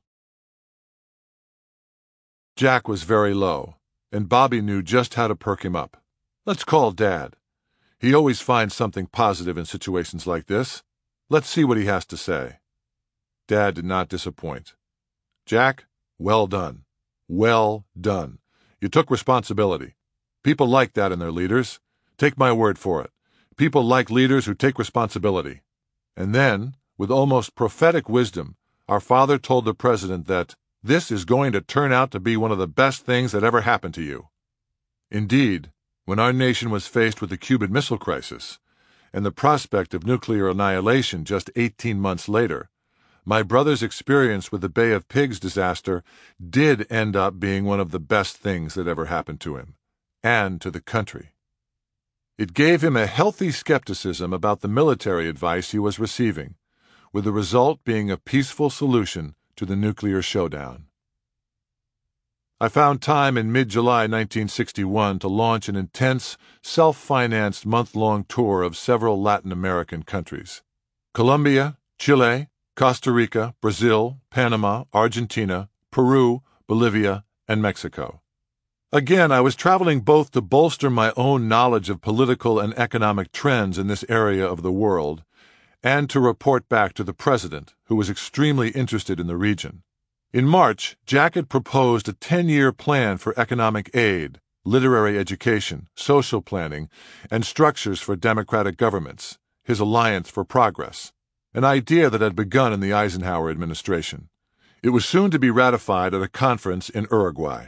Jack was very low, and Bobby knew just how to perk him up. "Let's call Dad. He always finds something positive in situations like this. Let's see what he has to say." Dad did not disappoint. "Jack, well done. Well done. You took responsibility. People like that in their leaders. Take my word for it. People like leaders who take responsibility." And then, with almost prophetic wisdom, our father told the president that this is going to turn out to be one of the best things that ever happened to you. Indeed, when our nation was faced with the Cuban Missile Crisis and the prospect of nuclear annihilation just 18 months later, my brother's experience with the Bay of Pigs disaster did end up being one of the best things that ever happened to him, and to the country. It gave him a healthy skepticism about the military advice he was receiving, with the result being a peaceful solution to the nuclear showdown. I found time in mid-July 1961 to launch an intense, self-financed month-long tour of several Latin American countries. Colombia, Chile, Costa Rica, Brazil, Panama, Argentina, Peru, Bolivia, and Mexico. Again, I was traveling both to bolster my own knowledge of political and economic trends in this area of the world and to report back to the president, who was extremely interested in the region. In March, Jack had proposed a 10-year plan for economic aid, literary education, social planning, and structures for democratic governments, his Alliance for Progress, an idea that had begun in the Eisenhower administration. It was soon to be ratified at a conference in Uruguay.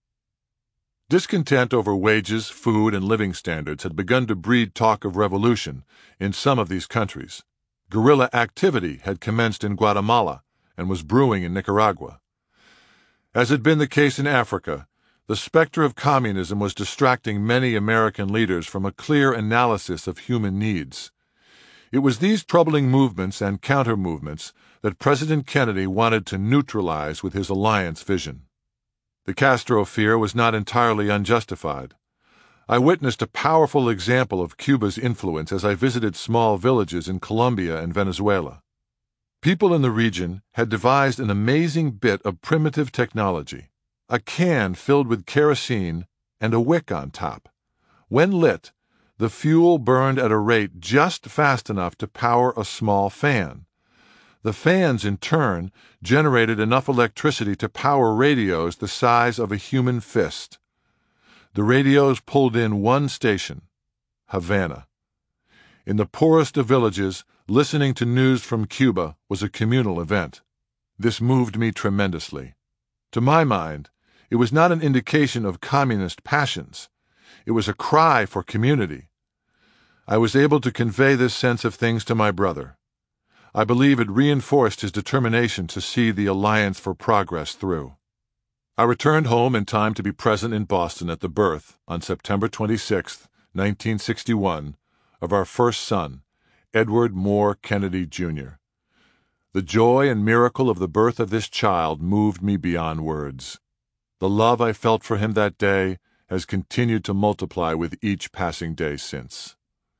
Discontent over wages, food, and living standards had begun to breed talk of revolution in some of these countries. Guerrilla activity had commenced in Guatemala and was brewing in Nicaragua. As had been the case in Africa, the specter of communism was distracting many American leaders from a clear analysis of human needs. It was these troubling movements and counter-movements that President Kennedy wanted to neutralize with his alliance vision. The Castro fear was not entirely unjustified. I witnessed a powerful example of Cuba's influence as I visited small villages in Colombia and Venezuela. People in the region had devised an amazing bit of primitive technology, a can filled with kerosene and a wick on top. When lit, the fuel burned at a rate just fast enough to power a small fan. The fans, in turn, generated enough electricity to power radios the size of a human fist. The radios pulled in one station, Havana. In the poorest of villages, listening to news from Cuba was a communal event. This moved me tremendously. To my mind, it was not an indication of communist passions. It was a cry for community. I was able to convey this sense of things to my brother. I believe it reinforced his determination to see the Alliance for Progress through. I returned home in time to be present in Boston at the birth, on September 26, 1961, of our first son, Edward Moore Kennedy, Jr. The joy and miracle of the birth of this child moved me beyond words. The love I felt for him that day has continued to multiply with each passing day since.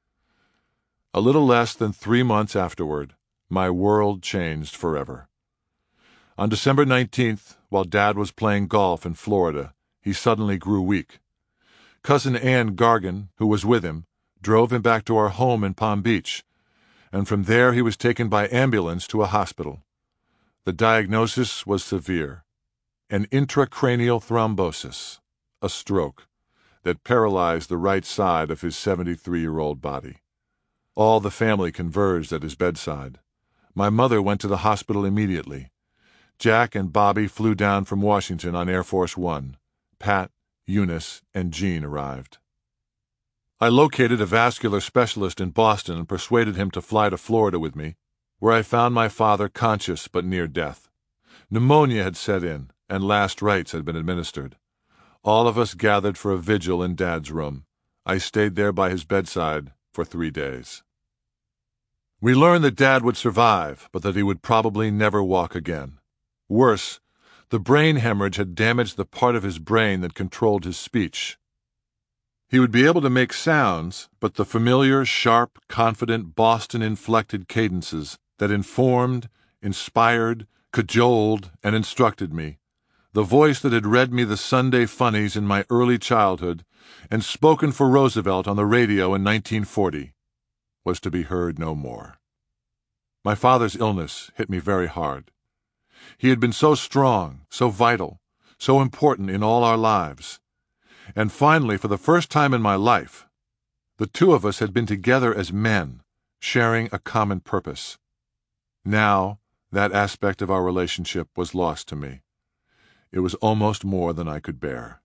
A little less than 3 months afterward, my world changed forever. On December 19th, while Dad was playing golf in Florida, he suddenly grew weak. Cousin Ann Gargan, who was with him, drove him back to our home in Palm Beach, and from there he was taken by ambulance to a hospital. The diagnosis was severe: an intracranial thrombosis, a stroke, that paralyzed the right side of his 73-year-old body. All the family converged at his bedside. My mother went to the hospital immediately. Jack and Bobby flew down from Washington on Air Force One. Pat, Eunice, and Jean arrived. I located a vascular specialist in Boston and persuaded him to fly to Florida with me, where I found my father conscious but near death. Pneumonia had set in, and last rites had been administered. All of us gathered for a vigil in Dad's room. I stayed there by his bedside for 3 days. We learned that Dad would survive, but that he would probably never walk again. Worse, the brain hemorrhage had damaged the part of his brain that controlled his speech. He would be able to make sounds, but the familiar, sharp, confident, Boston-inflected cadences that informed, inspired, cajoled, and instructed me, the voice that had read me the Sunday funnies in my early childhood and spoken for Roosevelt on the radio in 1940, was to be heard no more. My father's illness hit me very hard. He had been so strong, so vital, so important in all our lives. And finally, for the first time in my life, the two of us had been together as men, sharing a common purpose. Now, that aspect of our relationship was lost to me. It was almost more than I could bear.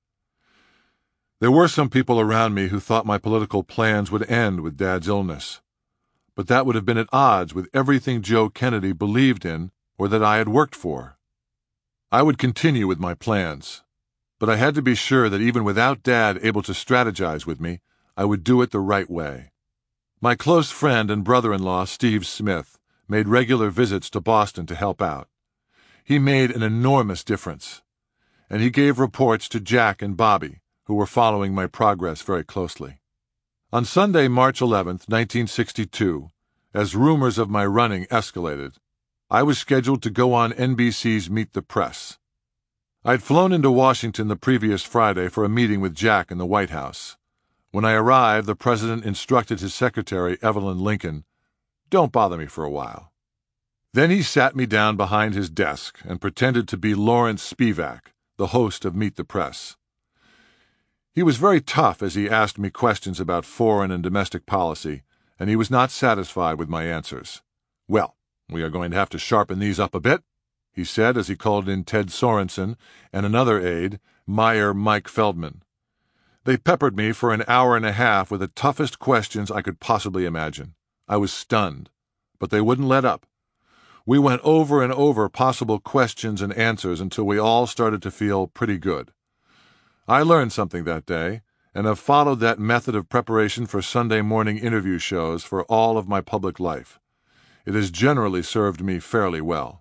There were some people around me who thought my political plans would end with Dad's illness, but that would have been at odds with everything Joe Kennedy believed in or that I had worked for. I would continue with my plans, but I had to be sure that even without Dad able to strategize with me, I would do it the right way. My close friend and brother-in-law, Steve Smith, made regular visits to Boston to help out. He made an enormous difference, and he gave reports to Jack and Bobby, who were following my progress very closely. On Sunday, March 11, 1962, as rumors of my running escalated. I was scheduled to go on NBC's Meet the Press. I'd flown into Washington the previous Friday for a meeting with Jack in the White House. When I arrived, the president instructed his secretary, Evelyn Lincoln, "Don't bother me for a while." Then he sat me down behind his desk and pretended to be Lawrence Spivak, the host of Meet the Press. He was very tough as he asked me questions about foreign and domestic policy, and he was not satisfied with my answers. "Well, we are going to have to sharpen these up a bit," he said as he called in Ted Sorensen and another aide, Meyer Mike Feldman. They peppered me for an hour and a half with the toughest questions I could possibly imagine. I was stunned, but they wouldn't let up. We went over and over possible questions and answers until we all started to feel pretty good. I learned something that day, and have followed that method of preparation for Sunday morning interview shows for all of my public life. It has generally served me fairly well.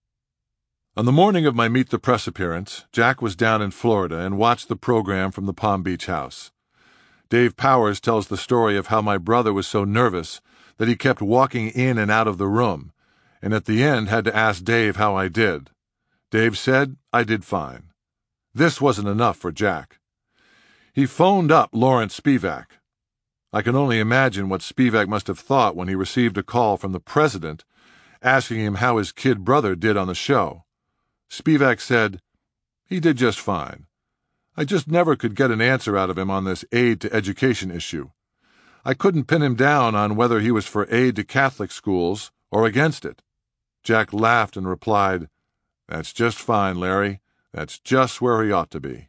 On the morning of my Meet the Press appearance, Jack was down in Florida and watched the program from the Palm Beach house. Dave Powers tells the story of how my brother was so nervous that he kept walking in and out of the room, and at the end had to ask Dave how I did. Dave said I did fine. This wasn't enough for Jack. He phoned up Lawrence Spivak. I can only imagine what Spivak must have thought when he received a call from the president asking him how his kid brother did on the show. Spivak said, "He did just fine. I just never could get an answer out of him on this aid to education issue. I couldn't pin him down on whether he was for aid to Catholic schools or against it." Jack laughed and replied, "That's just fine, Larry. That's just where he ought to be."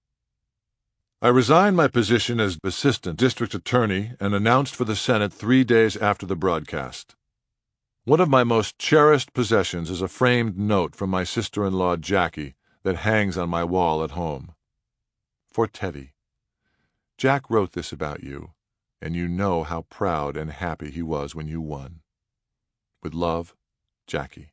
I resigned my position as assistant district attorney and announced for the Senate 3 days after the broadcast. One of my most cherished possessions is a framed note from my sister-in-law Jackie that hangs on my wall at home. For Teddy. Jack wrote this about you, and you know how proud and happy he was when you won. With love, Jackie.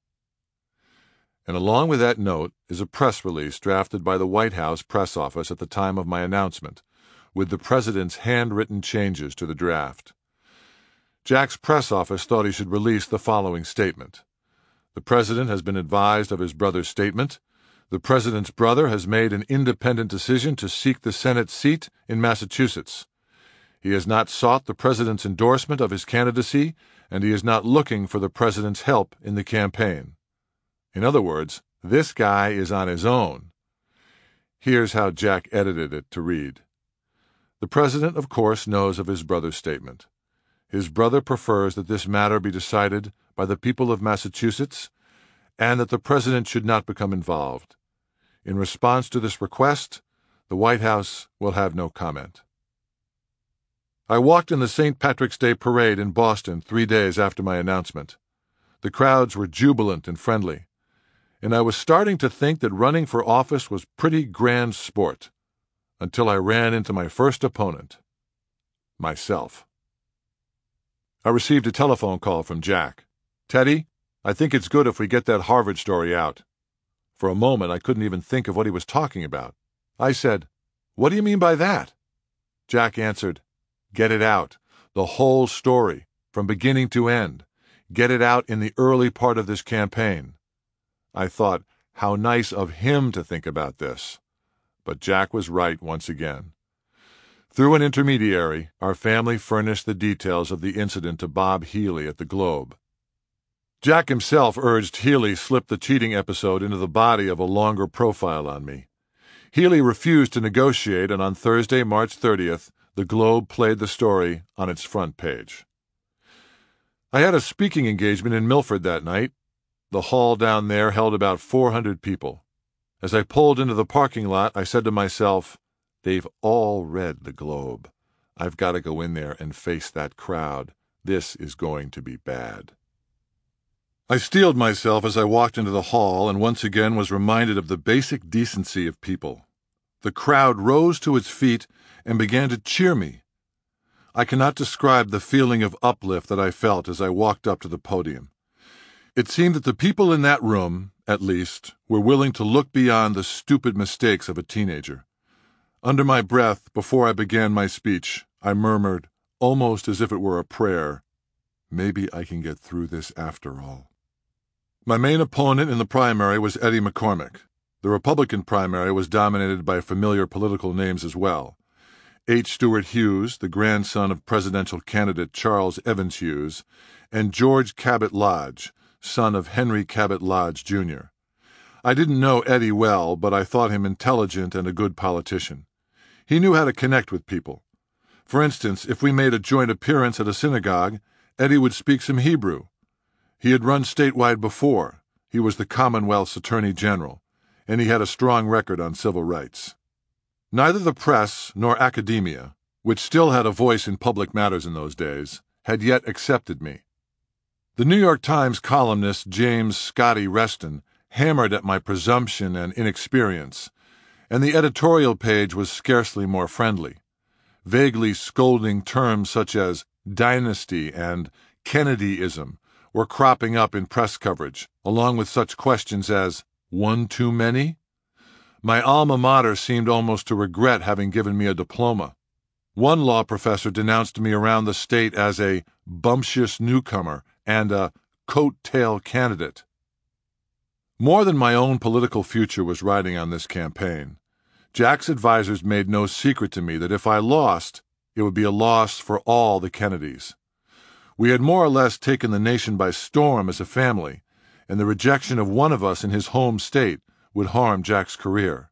And along with that note is a press release drafted by the White House press office at the time of my announcement, with the president's handwritten changes to the draft. Jack's press office thought he should release the following statement. The president has been advised of his brother's statement. The president's brother has made an independent decision to seek the Senate seat in Massachusetts. He has not sought the president's endorsement of his candidacy, and he is not looking for the president's help in the campaign. In other words, this guy is on his own. Here's how Jack edited it to read. The president, of course, knows of his brother's statement. His brother prefers that this matter be decided by the people of Massachusetts and that the president should not become involved. In response to this request, the White House will have no comment. I walked in the St. Patrick's Day parade in Boston 3 days after my announcement. The crowds were jubilant and friendly, and I was starting to think that running for office was pretty grand sport, until I ran into my first opponent, myself. I received a telephone call from Jack. "Teddy, I think it's good if we get that Harvard story out." For a moment, I couldn't even think of what he was talking about. I said, "What do you mean by that?" Jack answered, "Get it out. The whole story, from beginning to end. Get it out in the early part of this campaign." I thought, how nice of him to think about this. But Jack was right once again. Through an intermediary, our family furnished the details of the incident to Bob Healy at the Globe. Jack himself urged Healy slip the cheating episode into the body of a longer profile on me. Healy refused to negotiate, and on Thursday, March 30th, the Globe played the story on its front page. I had a speaking engagement in Milford that night. The hall down there held about 400 people. As I pulled into the parking lot, I said to myself, "They've all read the Globe. I've got to go in there and face that crowd. This is going to be bad." I steeled myself as I walked into the hall and once again was reminded of the basic decency of people. The crowd rose to its feet and began to cheer me. I cannot describe the feeling of uplift that I felt as I walked up to the podium. It seemed that the people in that room, at least, were willing to look beyond the stupid mistakes of a teenager. Under my breath, before I began my speech, I murmured, almost as if it were a prayer, Maybe I can get through this after all. My main opponent in the primary was Eddie McCormick. The Republican primary was dominated by familiar political names as well. H. Stuart Hughes, the grandson of presidential candidate Charles Evans Hughes, and George Cabot Lodge, son of Henry Cabot Lodge, Jr. I didn't know Eddie well, but I thought him intelligent and a good politician. He knew how to connect with people. For instance, if we made a joint appearance at a synagogue, Eddie would speak some Hebrew. He had run statewide before. He was the Commonwealth's Attorney General, and he had a strong record on civil rights. Neither the press nor academia, which still had a voice in public matters in those days, had yet accepted me. The New York Times columnist James Scotty Reston hammered at my presumption and inexperience, and the editorial page was scarcely more friendly. Vaguely scolding terms such as dynasty and Kennedyism were cropping up in press coverage, along with such questions as, "One too many?" My alma mater seemed almost to regret having given me a diploma. One law professor denounced me around the state as a bumptious newcomer and a coat-tail candidate. More than my own political future was riding on this campaign. Jack's advisers made no secret to me that if I lost, it would be a loss for all the Kennedys. We had more or less taken the nation by storm as a family, and the rejection of one of us in his home state would harm Jack's career.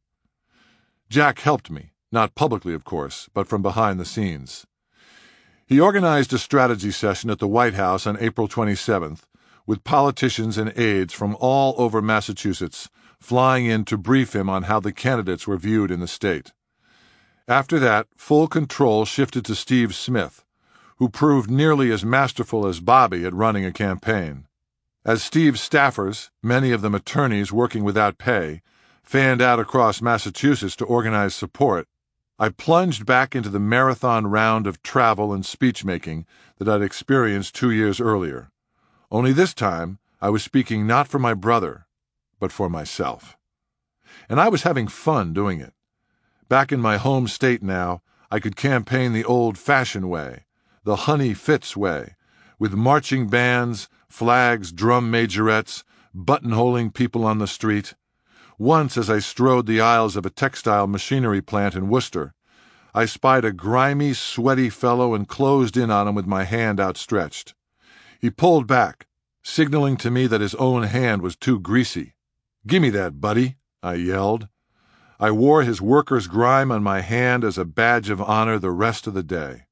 Jack helped me, not publicly, of course, but from behind the scenes. He organized a strategy session at the White House on April 27th, with politicians and aides from all over Massachusetts flying in to brief him on how the candidates were viewed in the state. After that, full control shifted to Steve Smith, who proved nearly as masterful as Bobby at running a campaign. As Steve's staffers, many of them attorneys working without pay, fanned out across Massachusetts to organize support, I plunged back into the marathon round of travel and speech-making that I'd experienced 2 years earlier. Only this time, I was speaking not for my brother, but for myself. And I was having fun doing it. Back in my home state now, I could campaign the old-fashioned way, the Honey Fitz way, with marching bands, flags, drum majorettes, buttonholing people on the street. Once, as I strode the aisles of a textile machinery plant in Worcester, I spied a grimy, sweaty fellow and closed in on him with my hand outstretched. He pulled back, signaling to me that his own hand was too greasy. "Gimme that, buddy," I yelled. I wore his worker's grime on my hand as a badge of honor the rest of the day.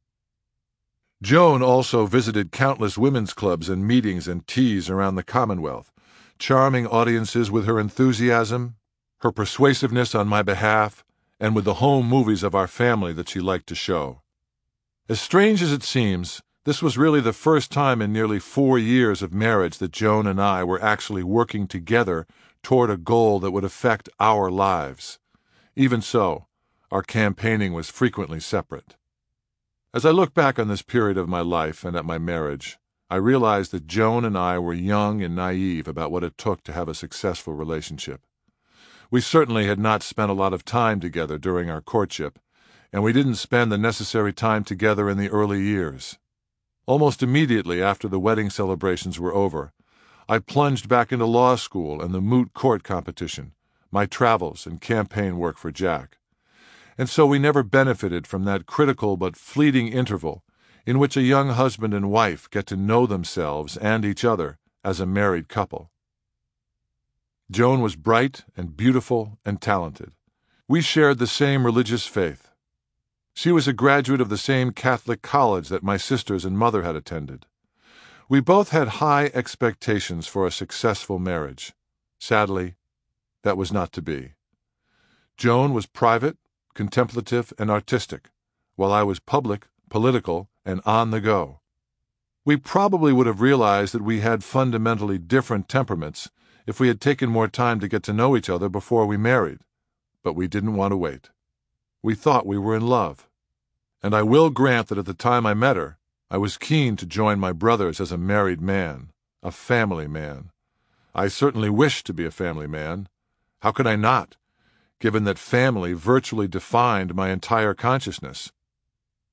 Joan also visited countless women's clubs and meetings and teas around the Commonwealth, charming audiences with her enthusiasm, her persuasiveness on my behalf, and with the home movies of our family that she liked to show. As strange as it seems, this was really the first time in nearly 4 years of marriage that Joan and I were actually working together toward a goal that would affect our lives. Even so, our campaigning was frequently separate. As I look back on this period of my life and at my marriage, I realize that Joan and I were young and naive about what it took to have a successful relationship. We certainly had not spent a lot of time together during our courtship, and we didn't spend the necessary time together in the early years. Almost immediately after the wedding celebrations were over, I plunged back into law school and the moot court competition, my travels and campaign work for Jack. And so we never benefited from that critical but fleeting interval in which a young husband and wife get to know themselves and each other as a married couple. Joan was bright and beautiful and talented. We shared the same religious faith. She was a graduate of the same Catholic college that my sisters and mother had attended. We both had high expectations for a successful marriage. Sadly, that was not to be. Joan was private, contemplative, and artistic, while I was public, political, and on the go. We probably would have realized that we had fundamentally different temperaments if we had taken more time to get to know each other before we married, but we didn't want to wait. We thought we were in love, and I will grant that at the time I met her, I was keen to join my brothers as a married man, a family man. I certainly wished to be a family man. How could I not, given that family virtually defined my entire consciousness?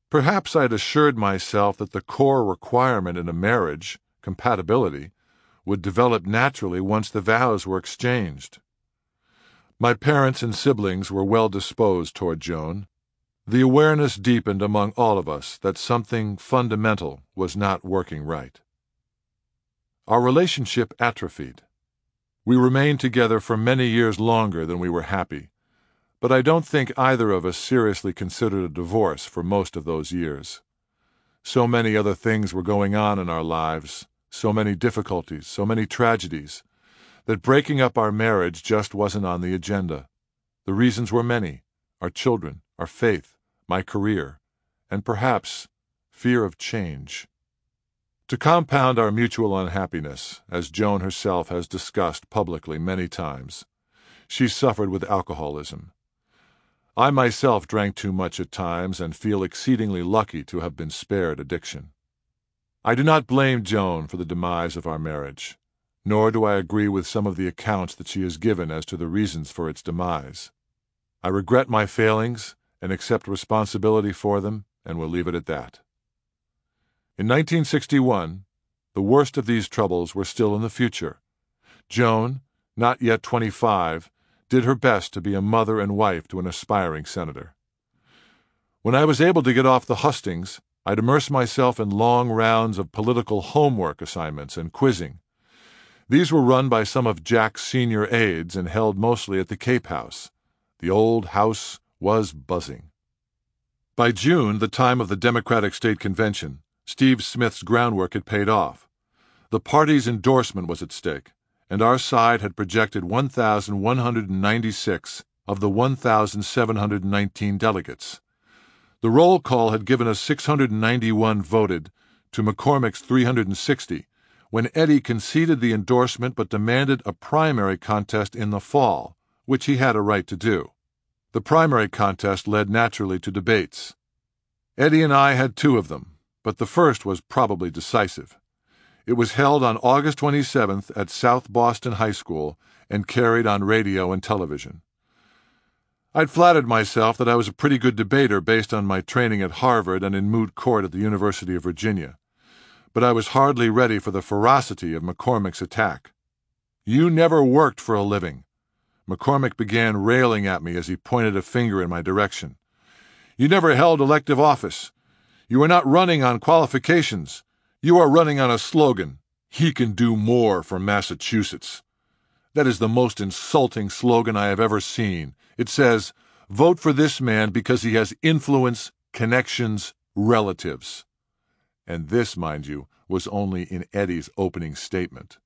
Perhaps I had assured myself that the core requirement in a marriage, compatibility, would develop naturally once the vows were exchanged. My parents and siblings were well disposed toward Joan. The awareness deepened among all of us that something fundamental was not working right. Our relationship atrophied. We remained together for many years longer than we were happy, but I don't think either of us seriously considered a divorce for most of those years. So many other things were going on in our lives, so many difficulties, so many tragedies, that breaking up our marriage just wasn't on the agenda. The reasons were many: our children, our faith, my career, and perhaps fear of change. To compound our mutual unhappiness, as Joan herself has discussed publicly many times, she suffered with alcoholism. I myself drank too much at times and feel exceedingly lucky to have been spared addiction. I do not blame Joan for the demise of our marriage, nor do I agree with some of the accounts that she has given as to the reasons for its demise. I regret my failings and accept responsibility for them, and will leave it at that. In 1961, the worst of these troubles were still in the future. Joan, not yet 25, did her best to be a mother and wife to an aspiring senator. When I was able to get off the hustings, I'd immerse myself in long rounds of political homework assignments and quizzing. These were run by some of Jack's senior aides and held mostly at the Cape House. The old house was buzzing. By June, the time of the Democratic State Convention, Steve Smith's groundwork had paid off. The party's endorsement was at stake, and our side had projected 1,196 of the 1,719 delegates. The roll call had given us 691 voted to McCormick's 360, when Eddie conceded the endorsement but demanded a primary contest in the fall, which he had a right to do. The primary contest led naturally to debates. Eddie and I had 2 of them, but the first was probably decisive. It was held on August 27th at South Boston High School and carried on radio and television. I'd flattered myself that I was a pretty good debater based on my training at Harvard and in moot court at the University of Virginia, but I was hardly ready for the ferocity of McCormick's attack. "You never worked for a living." McCormick began railing at me as he pointed a finger in my direction. "You never held elective office. You are not running on qualifications. You are running on a slogan, 'He can do more for Massachusetts.' That is the most insulting slogan I have ever seen. It says, 'Vote for this man because he has influence, connections, relatives.'" And this, mind you, was only in Eddie's opening statement.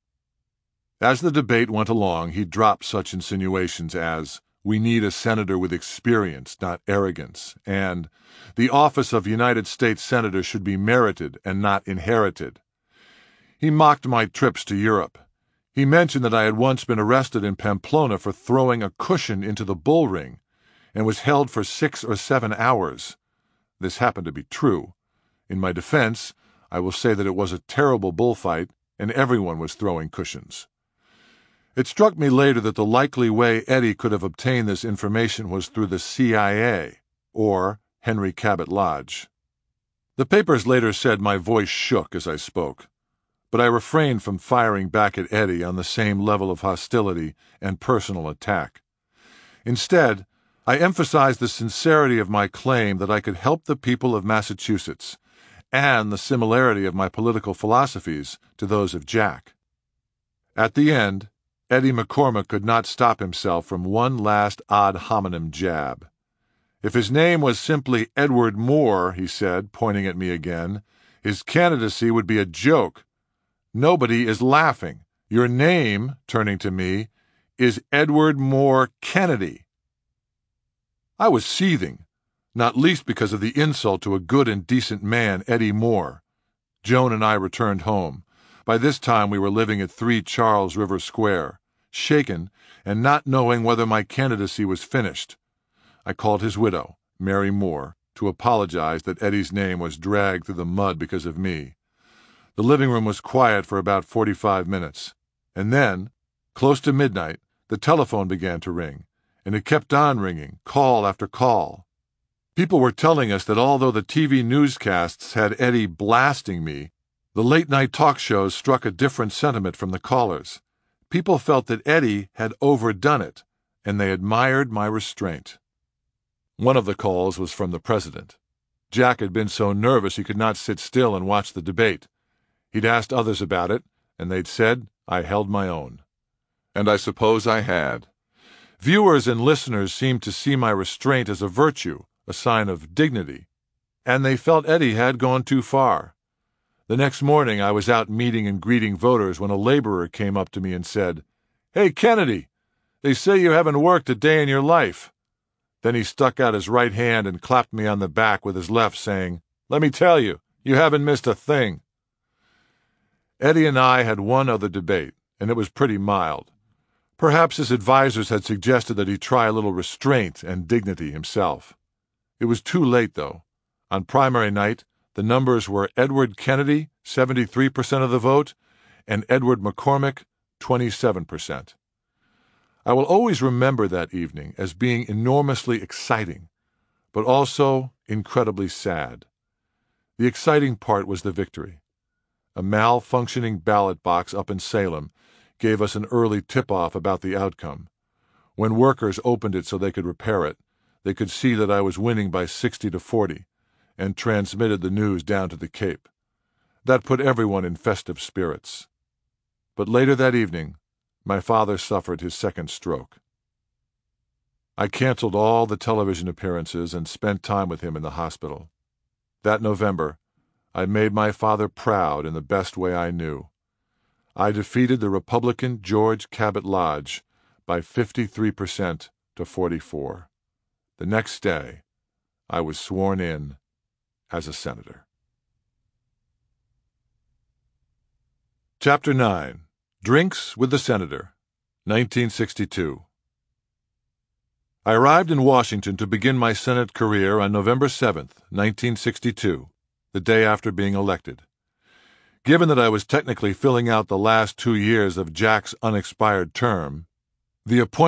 As the debate went along, he dropped such insinuations as, "We need a senator with experience, not arrogance," and "The office of United States Senator should be merited and not inherited." He mocked my trips to Europe. He mentioned that I had once been arrested in Pamplona for throwing a cushion into the bull ring and was held for 6 or 7 hours. This happened to be true. In my defense, I will say that it was a terrible bullfight and everyone was throwing cushions. It struck me later that the likely way Eddie could have obtained this information was through the CIA, or Henry Cabot Lodge. The papers later said my voice shook as I spoke, but I refrained from firing back at Eddie on the same level of hostility and personal attack. Instead, I emphasized the sincerity of my claim that I could help the people of Massachusetts, and the similarity of my political philosophies to those of Jack. At the end, Eddie McCormick could not stop himself from one last ad hominem jab. "If his name was simply Edward Moore," he said, pointing at me again, "his candidacy would be a joke. Nobody is laughing. Your name," turning to me, "is Edward Moore Kennedy." I was seething, not least because of the insult to a good and decent man, Eddie Moore. Joan and I returned home. By this time we were living at 3 Charles River Square, shaken and not knowing whether my candidacy was finished. I called his widow, Mary Moore, to apologize that Eddie's name was dragged through the mud because of me. The living room was quiet for about 45 minutes, and then, close to midnight, the telephone began to ring, and it kept on ringing, call after call. People were telling us that although the TV newscasts had Eddie blasting me, the late-night talk shows struck a different sentiment from the callers. People felt that Eddie had overdone it, and they admired my restraint. One of the calls was from the president. Jack had been so nervous he could not sit still and watch the debate. He'd asked others about it, and they'd said I held my own. And I suppose I had. Viewers and listeners seemed to see my restraint as a virtue, a sign of dignity, and they felt Eddie had gone too far. The next morning I was out meeting and greeting voters when a laborer came up to me and said, "Hey, Kennedy, they say you haven't worked a day in your life." Then he stuck out his right hand and clapped me on the back with his left, saying, "Let me tell you, you haven't missed a thing." Eddie and I had one other debate, and it was pretty mild. Perhaps his advisers had suggested that he try a little restraint and dignity himself. It was too late, though. On primary night, the numbers were Edward Kennedy, 73% of the vote, and Edward McCormick, 27%. I will always remember that evening as being enormously exciting, but also incredibly sad. The exciting part was the victory. A malfunctioning ballot box up in Salem gave us an early tip-off about the outcome. When workers opened it so they could repair it, they could see that I was winning by 60-40 and transmitted the news down to the Cape. That put everyone in festive spirits. But later that evening, my father suffered his second stroke. I canceled all the television appearances and spent time with him in the hospital. That November, I made my father proud in the best way I knew. I defeated the Republican George Cabot Lodge by 53% to 44%. The next day, I was sworn in as a senator. Chapter 9. Drinks with the Senator, 1962. I arrived in Washington to begin my Senate career on November 7th, 1962, the day after being elected. Given that I was technically filling out the last 2 years of Jack's unexpired term, the appointment